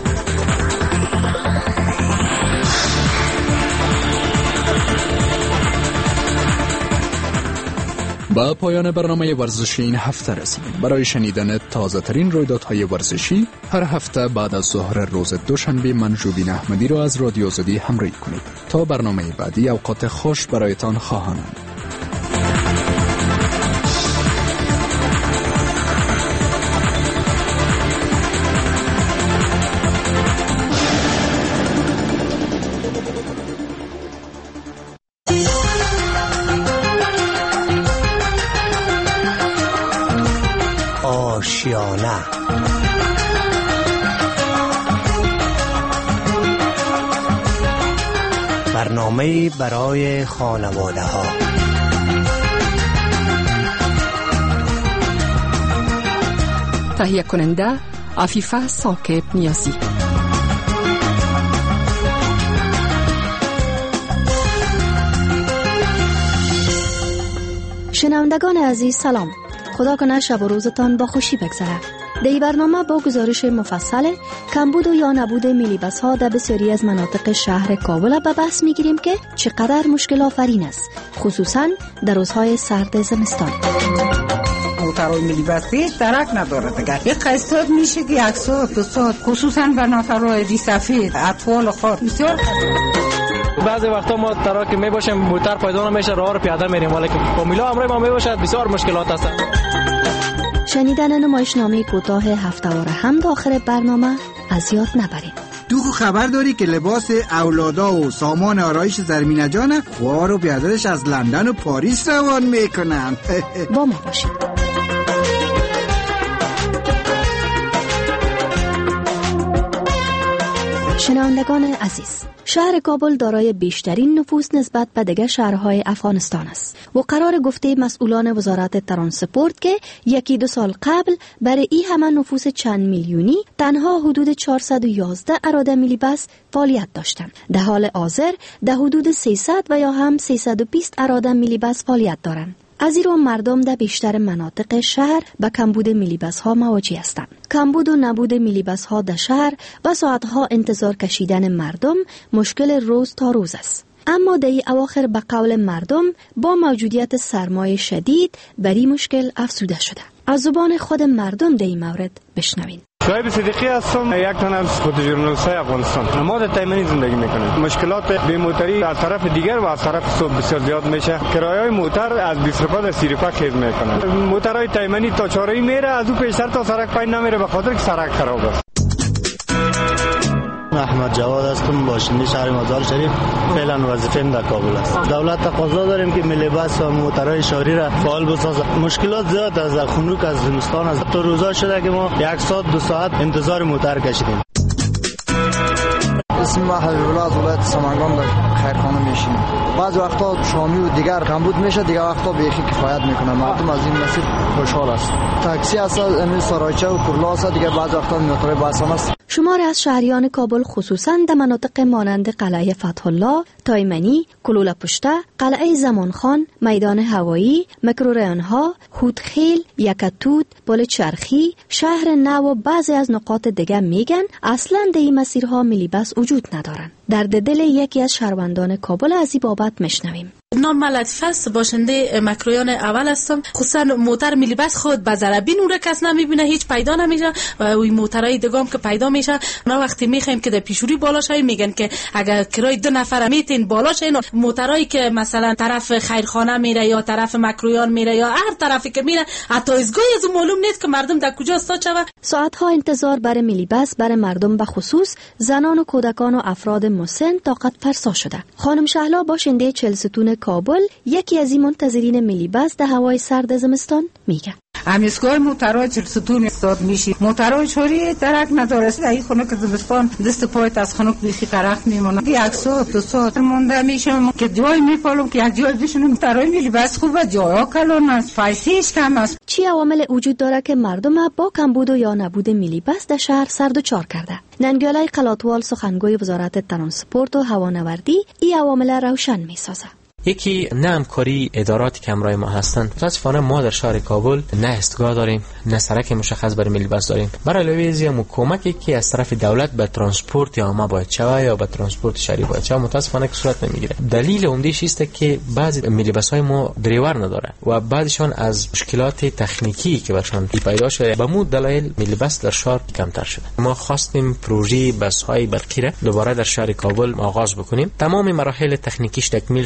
[SPEAKER 9] با پایان برنامه ورزشی این هفته رسیدیم. برای شنیدن تازه ترین رویدادهای ورزشی هر هفته بعد از ظهر روز دوشنبه من ژوبین احمدی را از رادیو آزادی همراهی کنید. تا برنامه بعدی اوقات خوش برایتان خواهانم.
[SPEAKER 10] آشیانه. برنامه برای خانواده ها.
[SPEAKER 14] تهیه کننده عفیفه ثاقب نیازی.
[SPEAKER 16] شنوندگان عزیز سلام. خدا کنه شب و روزتان با خوشی بگذره. در این برنامه با گزارش مفصل کمبود و یا نبود ملی بس ها در بسیاری از مناطق شهر کابل به بحث میگیریم که چقدر مشکل آفرین است، خصوصا در روزهای سرد زمستان.
[SPEAKER 17] موترهای ملی بس هیچ درک نداره دیگر. یک قسطات میشه که 100 خصوصا به نفرهای ری سفید اطفال خود بسیار
[SPEAKER 18] بعضی وقتا ما تراک میباشیم موتر پیدا نمیشه، راه رو پیاده میریم، ولی فامیلا همراه ما میباشد بسیار مشکلات هست.
[SPEAKER 16] شنیدن نمایشنامه کوتاه هفته‌واره هم داخل برنامه از یاد نبرید.
[SPEAKER 26] تو خبر داری که لباس اولادا و سامان آرایش زرمینه جان خوار و بیادرش از لندن و پاریس روان میکنن.
[SPEAKER 16] با ما باشید. شنوندگان عزیز، شهر کابل دارای بیشترین نفوس نسبت به دیگر شهرهای افغانستان است و قرار گفته مسئولان وزارت ترانسپورت که 1-2 سال قبل برای این همه نفوس چند میلیونی تنها حدود 411 اراده ملی بس فعالیت داشتند. در حال حاضر در حدود 300 و یا هم 320 اراده ملی بس فعالیت دارند. از این رو مردم در بیشتر مناطق شهر به کمبود ملی بس ها مواجه هستند. کمبود و نبود ملی بس ها در شهر و ساعتها انتظار کشیدن مردم مشکل روز تا روز است. اما در این اواخر به قول مردم با موجودیت سرمایه شدید بر این مشکل افزوده شده. از زبان خود مردم در این مورد بشنوین.
[SPEAKER 18] شعیب صدیقی هستم، یک تن از فوتوژورنالیست افغانستان. ما در تایمنی زندگی میکنیم. مشکلات بی‌موتری از طرف دیگر و از طرف صبح بسیار زیاد میشه. کرایه‌های موتر از 20 روپیه تا 30 روپیه خرید میکنن. موترهای تایمنی تا چهارراه میره، از اون پیشتر تا سرک پایین نمیره به خاطر که سرک خراب است.
[SPEAKER 27] احمد جواد هستم، باشنده شهر مزار شریف. فعلا وظیفه‌ام در کابل است. دولت تقاضا داریم که ملی بس و موترهای شهری را فعال بسازد. مشکلات زیاد از خنک از زمستان است. تا روزا شده که ما 1 ساعت 2 ساعت انتظار موتر کشیدیم.
[SPEAKER 28] اسم ما حبیب الله از ولایت سمنگان در خیرخانه میشیم. بعض وقتا شامی و دیگر کمبود میشه، دیگر وقتا بیخی کفایت میکنه. مردم از این مسیر خوشحال است. تاکسی است، امروز سرایچه و کرلا است، دیگر بعض وقتا موتر بس است.
[SPEAKER 16] شمار از شهریان کابل خصوصاً در مناطق مانند قلعه فتح الله، تایمنی، کلوله پشته، قلعه زمانخان، میدان هوایی، میکروریانها، هودخیل، یکتود، پل چرخی، شهر نو و بعضی از نقاط دیگر میگن اصلاً در این مسیرها ملی بس وجود ندارن. در دل یکی از شهروندان کابل از این بابت میشنویم.
[SPEAKER 29] نام ملطفه است، باشنده مکرویان اول هستم. خصوصا موتر ملی بس خود بازاربین اون را کس نمیبینه، هیچ پیدا نمیشه و اوی موترای دگام که پیدا میشه ما وقتی میخوایم که در پیشوری بالا شویم میگن که اگر کرای 2 نفر میتین بالا شین. موترایی که مثلا طرف خیرخانه میره یا طرف مکرویان میره یا هر طرفی که میره حتی ایستگاهی از معلوم نیست که مردم در کجا استاد شوه.
[SPEAKER 16] ساعتها انتظار برای ملی بس برای مردم به خصوص زنان و کودکان و افراد مسن طاقت فرسا شده. خانم شهلا باشنده 40 ستون کابل یکی از این منتظرین ملی بس در هوای سرد زمستان میگه.
[SPEAKER 17] امیسگاه موترهای 40 ستون استاد میشی. موترهای چوری درک نداره. این خونه که زمستان دست پایت از خنک بیخی قرخ میمونه. 1 ساعت 2 ساعت مونده میشم که جای میپالم که یک جای بشینم. موترهای ملی بس خوبه، جاها کلان است، پیسیش کم است.
[SPEAKER 16] چی عوامل وجود داره که مردم با کمبود و یا نبود ملی بس در شهر سر و چار کرده؟ ننگیالای قلاتوال سخنگوی وزارت ترانسپورت و هوانوردی این عوامل روشن میسازه.
[SPEAKER 30] یکی نه همکاری ادارات که همراه ما هستند. متاسفانه ما در شهر کابل نه استگاه داریم، نه سرک مشخص برای ملی بس داریم. برای علاوه کمکی که از طرف دولت به ترانسپورت یا ما باید شوه یا به ترانسپورت شهری باید شوه متاسفانه که صورت نمیگیره. دلیل عمده‌اش است که بعضی ملی بس های ما دریور نداره و بعضیشان از مشکلات تکنیکی که برشان پیدا شده به مود دلایل ملی بس در شهر کمتر شده. ما خواستیم پروژه بس های برقی را دوباره در شهر کابل آغاز بکنیم. تمام مراحل تکنیکیش تکمیل شد.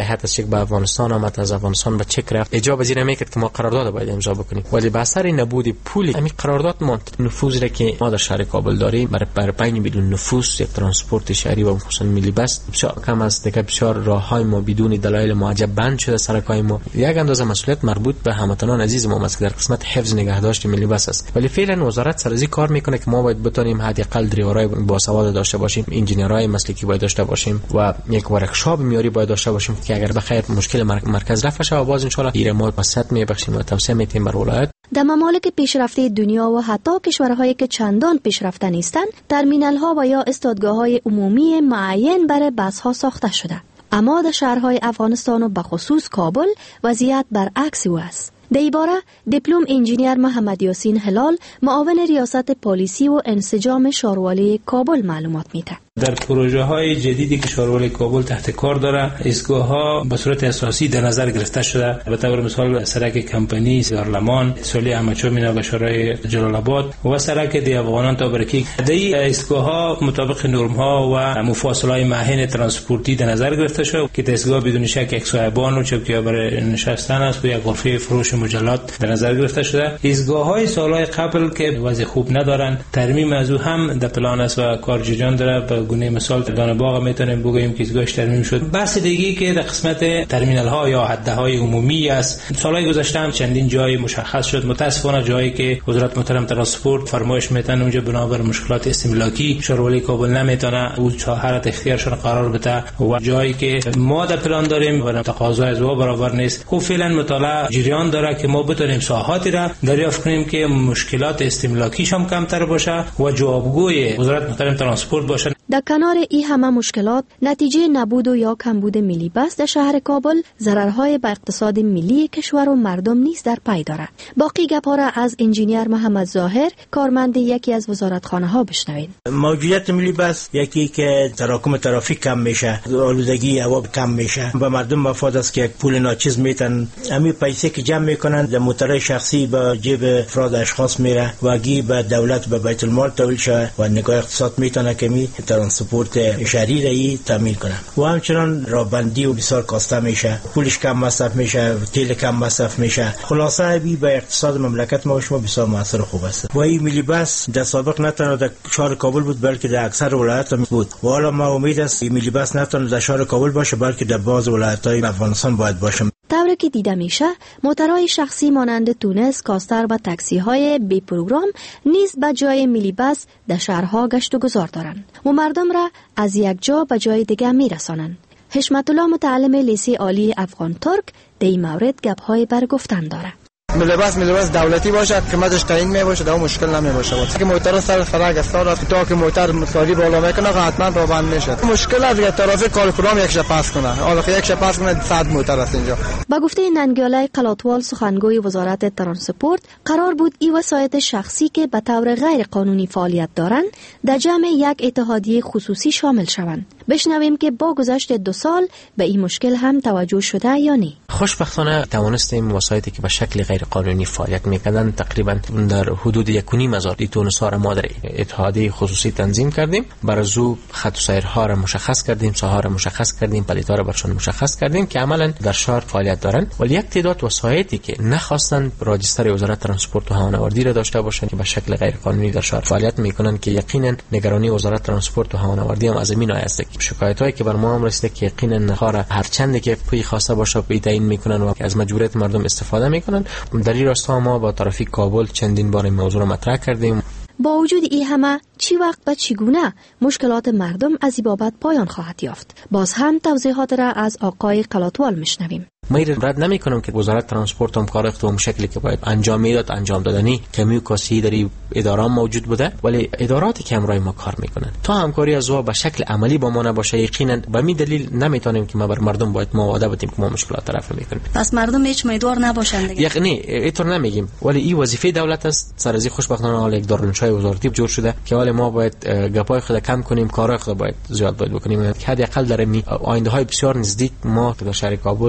[SPEAKER 30] صحت از چک به افغانستان آمد، از افغانستان به چک رفت، اجازه پذیر نمیکرد که ما قرارداد باید امضا بکنیم. ولی به اثر نبود پول همین قرارداد ماند. نفوذی را که ما در شهر کابل داریم برای 5 میلیون نفوس، یک ترانسپورت شهری و خصوصا ملی بس بسیار کم است. دیگه بسیار راههای ما بدون دلایل معجب بند شده، سرکای ما. یک اندازه مسئولیت مربوط به هموطنان عزیز ما است که در قسمت حفظ نگهداشت ملی بس است. ولی فعلا وزارت سرازی کار میکنه که ما باید بتونیم حداقل دریورای باسواد داشته باشیم، انجینرای مسلکی باید داشته باشیم و یک ورکشاپ معیاری باید داشته باشیم که اگر بخیر مشکل مرکز رفع شه و باز ان شاء الله ایره ما وسط میبخشیم و توسعه میتیم بر ولایت.
[SPEAKER 16] در ممالک پیشرفته دنیا و حتی کشورهایی که چندان پیشرفته نیستند، ترمینال‌ها و یا استادگاه‌های عمومی معین برای بس‌ها ساخته شده. اما در شهرهای افغانستان و به خصوص کابل وضعیت برعکس او است. در این باره دیپلم انجینیر محمد یاسین هلال، معاون ریاست پلیسی و انسجام شاروالی کابل معلومات میده.
[SPEAKER 4] در پروژه های جدیدی که شاروالی کابل تحت کار داره، ایستگاه ها به صورت اساسی در نظر گرفته شده. به طور مثال سرک کمپانی دارلمان، سالی امچو مینا به شورای جلال آباد و سرک دی افغانان تا برکی. در ایستگاه ها مطابق نرم ها و مفاصله های معین ترانسپورتی در نظر گرفته شده که ایستگاه بدون شک یک صاحبان و چوکی‌ها برای نشستن است و یک غرفه فروش مجلات در نظر گرفته شده. ایستگاه های سالهای قبل که وضع خوب ندارن، ترمیم از او هم در پلان است و کار جریان داره. به گونه مثال دانه باغ میتونیم بگوییم که ایستگاهش ترمیم شد. بحث دیگه که در قسمت ترمینال ها یا حده های عمومی است، سالهای گذشته هم چندین جای مشخص شد. متاسفانه جایی که وزارت محترم ترانسپورت فرمایش میتونه اونجا بنابر مشکلات استملاکی شاروالی کابل نمیتونه او چهارت اختیارشون قرار بده و جایی که ما در پلان داریم و تقاضای از او برابر نیست. خب فعلا مطالعه جریان داره که ما بتونیم ساحاتی را دریافت کنیم که مشکلات استملاکیش هم کمتر باشه و جوابگوی وزارت محترم ترانسپورت باشه.
[SPEAKER 16] در کنار این همه مشکلات، نتیجه نبود و یا کمبود ملی بس در شهر کابل ضررهای به اقتصاد ملی کشور و مردم نیز در پی دارد. باقی گپ‌ها را از انجینیر محمد ظاهر، کارمند یکی از وزارتخانه‌ها بشنوید.
[SPEAKER 5] موجودیت ملی بس یکی که تراکم ترافیک کم میشه، آلودگی هوا کم میشه، به مردم مفاد است که یک پول ناچیز میتن. همین پیسه که جمع میکنن در موترهای شخصی به جیب افراد اشخاص میره و اگه به دولت به بیت المال تحویل شه و نگاه اقتصاد میتونه کمی ترانسپورت شهری را تامین کنه و همچنان رابندی و بسیار کاسته میشه، پولش کم مصرف میشه، تیل کم مصرف میشه. خلاصه بی به اقتصاد مملکت ما و شما بسیار موثر خوب است. و این ملی بس در سابق نه تنها در شهر کابل بود بلکه در اکثر ولایت بود و حالا ما امید است این ملی بس نه تنها در شهر کابل باشه بلکه در باز ولایت‌های افغانستان باید باشه.
[SPEAKER 16] طوری که دیده میشه، موترهای شخصی مانند تونس، کاستر و تاکسی‌های بی پروگرام نیز به جای ملی بس در شهرها گشت و گذار دارند و مردم را از یک جا به جای دیگر میرسانند. حشمت الله متعلم لیسه عالی افغان ترک در این مورد گپ‌های برگفتن دارد.
[SPEAKER 28] ملی بس دولتی باشه، قیمتش تعیین می باشه، دا مشکل نمی باشه. که موتر سر فرق است تا که موتر مساوی بالا میکنه حتما پابند میشه. مشکل از که ترافیک کالکولام یک شب پاس کنه. حالا یک شب پاس کنه 100 موتر است اینجا.
[SPEAKER 16] با گفته ننگیاله قلاتوال سخنگوی وزارت ترانسپورت، قرار بود این وسایط شخصی که به طور غیر قانونی فعالیت دارند در جمع یک اتحادیه خصوصی شامل شوند. بشنویم که با گذشت 2 سال به این مشکل هم توجه شده یا نه.
[SPEAKER 30] خوشبختانه توانستیم وسایطی که به شکل غیر قانونی فعالیت می‌کردند تقریبا در حدود 1,500 تونس‌ها را ما در اتحادیه خصوصی تنظیم کردیم. بر زو خط و سیرها را مشخص کردیم، ساحه را مشخص کردیم، پلیت‌ها را برشان مشخص کردیم که عملاً در شهر فعالیت دارند. ولی یک تعداد وسایطی که نخواستند راجستر وزارت ترانسپورت و هوانوردی را داشته باشند که به شکل غیر قانونی در شهر فعالیت می‌کنند که یقینا نگرانی وزارت ترانسپورت و هوانوردی هم از این است. شکایتایی که بر ما هم رسیده که یقینا کار هر چند که پی خواسته باشه پی تعیین میکنن و از مجبوریت مردم استفاده میکنن. در این راستا ما با ترافیک کابل چندین بار این موضوع را مطرح کردیم.
[SPEAKER 16] با وجود این همه چی وقت و چگونه مشکلات مردم از این بابت پایان خواهد یافت؟ باز هم توضیحات را از آقای قلاتوال میشنویم.
[SPEAKER 30] ما رد نمی کنم که وزارت ترانسپورت هم کار اختیار شکلی که باید انجام میداد انجام دادنی، کمی و کاسی در اداره موجود بوده، ولی اداراتی که همراه ما کار میکنن تا همکاری از او به شکل عملی با ما نباشه یقینا به می دلیل نمیتونیم که ما بر مردم باید مواده بدیم که ما مشکلات طرف میکنیم.
[SPEAKER 15] پس مردم هیچ امیدوار نباشند دیگه.
[SPEAKER 30] یعنی اینطور نمیگیم، ولی این وظیفه دولت است. سرازی خوشبختانه حال یک دارالانشای وزارتی جور شده که حالا ما باید گپای خود کم کنیم، کارهای خود باید زیاد بکنیم که حداقل در آینده های بسیار نزدیک ما در شهر کابل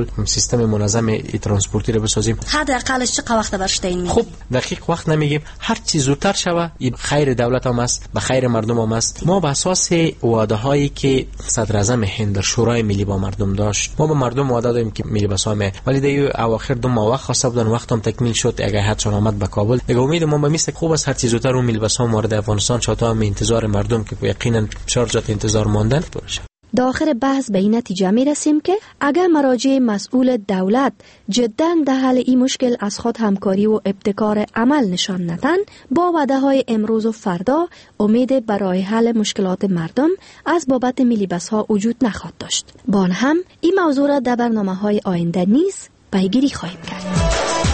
[SPEAKER 30] سیستم منظم ترانسپورتی رو بسازیم.
[SPEAKER 15] حداقلش چه وقت برش تعیین می‌کنید؟
[SPEAKER 30] خب دقیق وقت نمیگیم، هر چی زودتر شوه این خیر دولت هم است، به خیر مردم هم است. ما به اساس وعده هایی که صدر اعظم هند در شورای ملی با مردم داشت، ما به مردم وعده دادیم که ملی بسامه، ولی در اواخر 2 ماه وقت خواسته بودن، وقت هم تکمیل شد. اگه حدشون آمد به کابل، دیگه امید ما به میست خوب است هر چیز زودتر اون ملی بسام وارد افغانستان شد تا هم انتظار مردم که یقینا شارجات انتظار ماندن باشه.
[SPEAKER 16] در آخر بحث به این نتیجه می رسیم که اگر مراجع مسئول دولت جداً در حل این مشکل از خود همکاری و ابتکار عمل نشان ندن، با وعده های امروز و فردا امید برای حل مشکلات مردم از بابت ملی بس ها وجود نخواهد داشت. با آن هم این موضوع را در برنامه های آینده نیز پیگیری خواهیم کرد.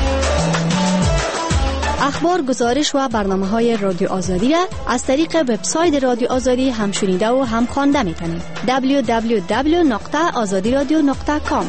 [SPEAKER 16] اخبار، گزارش و برنامه‌های رادیو آزادی را از طریق وبسایت رادیو آزادی هم شنیده و هم خوانده می‌تونید. www.azadiradio.com.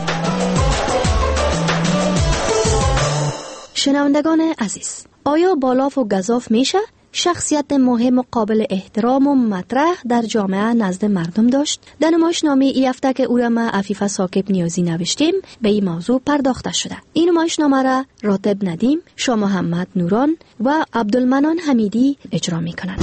[SPEAKER 16] شنوندگان عزیز، آیا بالاف و گزاف میشه شخصیت مهم و قابل احترام و مطرح در جامعه نزد مردم داشت؟ در نمایشنامه ای هفته که او را ما عفیفه ثاقب نیازی نوشتیم به این موضوع پرداخته شده. این نمایشنامه را راتب ندیم، شاه محمد نوران و عبدالمنان حمیدی اجرا می کنند.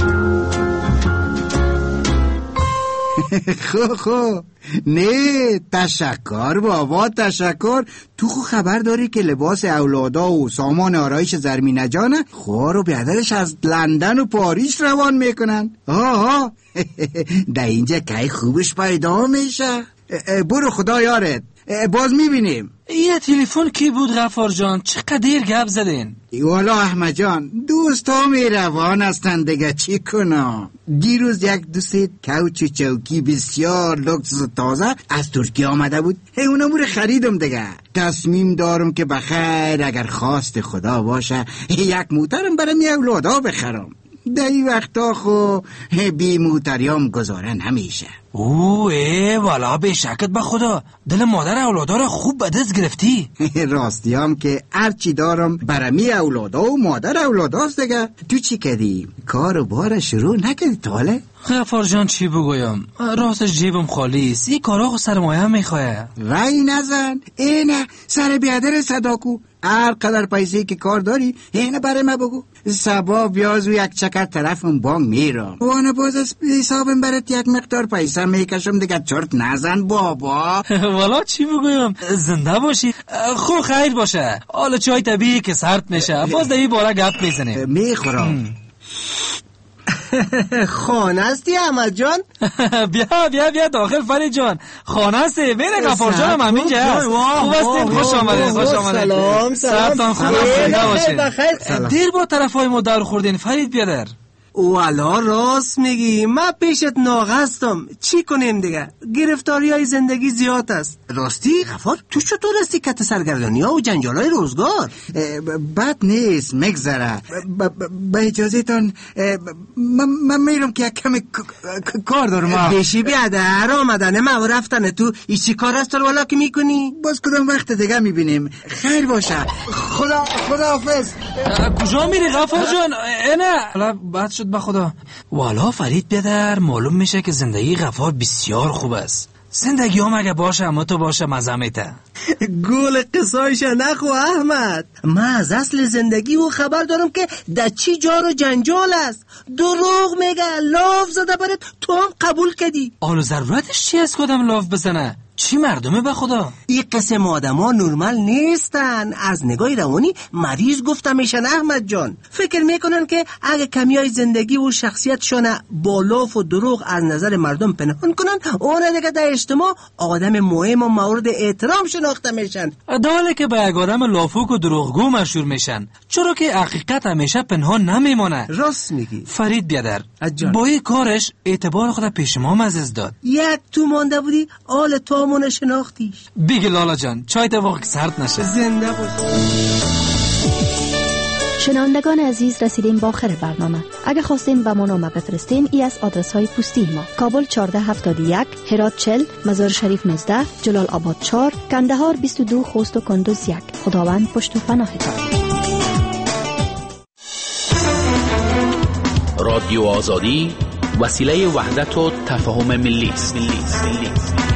[SPEAKER 26] خو نه، تشکر بابا، تشکر. تو خو خبر داری که لباس اولادا و سامان آرایش زرمینه جانه خوار و بیادرش از لندن و پاریس روان میکنن. آها در اینجا که خوبش پیدا میشه. برو خدا یارت، باز میبینیم.
[SPEAKER 2] این تلفن کی بود غفار جان؟ چقدر گپ زدین؟
[SPEAKER 26] والا احمد جان، دوستا می روان هستن دیگه، چی کنم؟ دیروز یک دوست کوچ و چوکی بسیار لکس و تازه از ترکیه آمده بود، اونم رو خریدم دیگه. تصمیم دارم که بخیر اگر خواست خدا باشه یک موترم برای می اولادا بخرم. در این وقتا خو بی موتریام گذاره نمیشه.
[SPEAKER 2] والا به شکت به خدا دل مادر اولادا را خوب به دست گرفتی.
[SPEAKER 26] راستیام که هرچی دارم برمی اولادا و مادر اولاداست دیگه. تو چی کردی؟ کار و بار شروع نکردی تاله؟
[SPEAKER 2] غفار جان چی بگویم، راستش جیبم خالی است. این کارا خو سرمایه میخواه.
[SPEAKER 26] رای نزن، اینه سر بیادر صداکو. هر قدر پیسه که کار داری اینه برای ما بگو. سبا بیازو یک چکر طرفم بانک میرم، وانه باز از حسابم برات یک مقدار پیسه میکشم دیگه. چرت نزن بابا.
[SPEAKER 2] والا چی بگویم، زنده باشی. خو خیر باشه. حالا چای طبیعی که سرد میشه، باز در این باره گپ میزنیم.
[SPEAKER 26] میخورم.
[SPEAKER 3] خانه استی احمد جان؟
[SPEAKER 2] بیا داخل فرید جان. خانه استی بینه غفار جان هم اینجا هست. خوب هستید؟ خوش آمدید. سلام خوب هستید؟ دیر با طرف های ما در خوردین فرید بیادر.
[SPEAKER 3] والا راست میگی، من پیشت ناغستم. چی کنیم دیگه، گرفتاری های زندگی زیاد است.
[SPEAKER 7] راستی غفار، تو چطور هستی کت سرگردانی ها و جنجال های روزگار؟
[SPEAKER 26] بد نیست، مگذره. با اجازه تان من میرم که یک کم کار دارم.
[SPEAKER 3] بشی بیادر، آمدن ما و رفتن تو ایچی کار است والا که میکنی؟
[SPEAKER 26] باز کدام وقت دیگه میبینیم. خیر باشه. خدا حافظ.
[SPEAKER 2] کجا میری غفار جان؟ نه بعد شد به خدا. والا فرید بیادر، معلوم میشه که زندگی غفار بسیار خوب است. زندگی هم اگه باشه اما تو باشه مزمیته.
[SPEAKER 3] گول قصایش نخو احمد. من از اصل زندگی و خبر دارم که در چی جار و جنجال است. دروغ میگه، لاف زده برات، تو هم قبول کردی.
[SPEAKER 2] آلو ضرورتش چی است کدام لاف بزنه؟ چی مردمه به خدا؟
[SPEAKER 3] این قسم آدم ها نرمال نیستن. از نگاه روانی مریض گفته میشن احمد جان. فکر میکنن که اگه کمیای زندگی و شخصیتشون با لاف و دروغ از نظر مردم پنهان کنن، اون دیگه در اجتماع آدم مهم و مورد احترام شناخته میشن.
[SPEAKER 2] داله که به یک آدم لافوک و دروغگو مشهور میشن، چرا که حقیقت همیشه پنهان نمیمونه.
[SPEAKER 3] راست میگی
[SPEAKER 2] فرید بیادر، با این کارش اعتبار خود پیش ما از داد.
[SPEAKER 3] یک تو مانده بودی، آل تو همونه شناختیش.
[SPEAKER 2] بیگه لالا جان، چای تا واقع سرد نشه.
[SPEAKER 3] زنده بود.
[SPEAKER 16] شنوندگان عزیز، رسیدیم با آخر برنامه. اگه خواستین به ما نامه بفرستین، ای از آدرس های پستی ما: کابل 1471، هرات 40، مزار شریف 19، جلال آباد 4، کندهار 22، خوست و کندوز 1. خداوند پشت و پناهتان.
[SPEAKER 8] رادیو آزادی وسیله وحدت و تفاهم ملی است.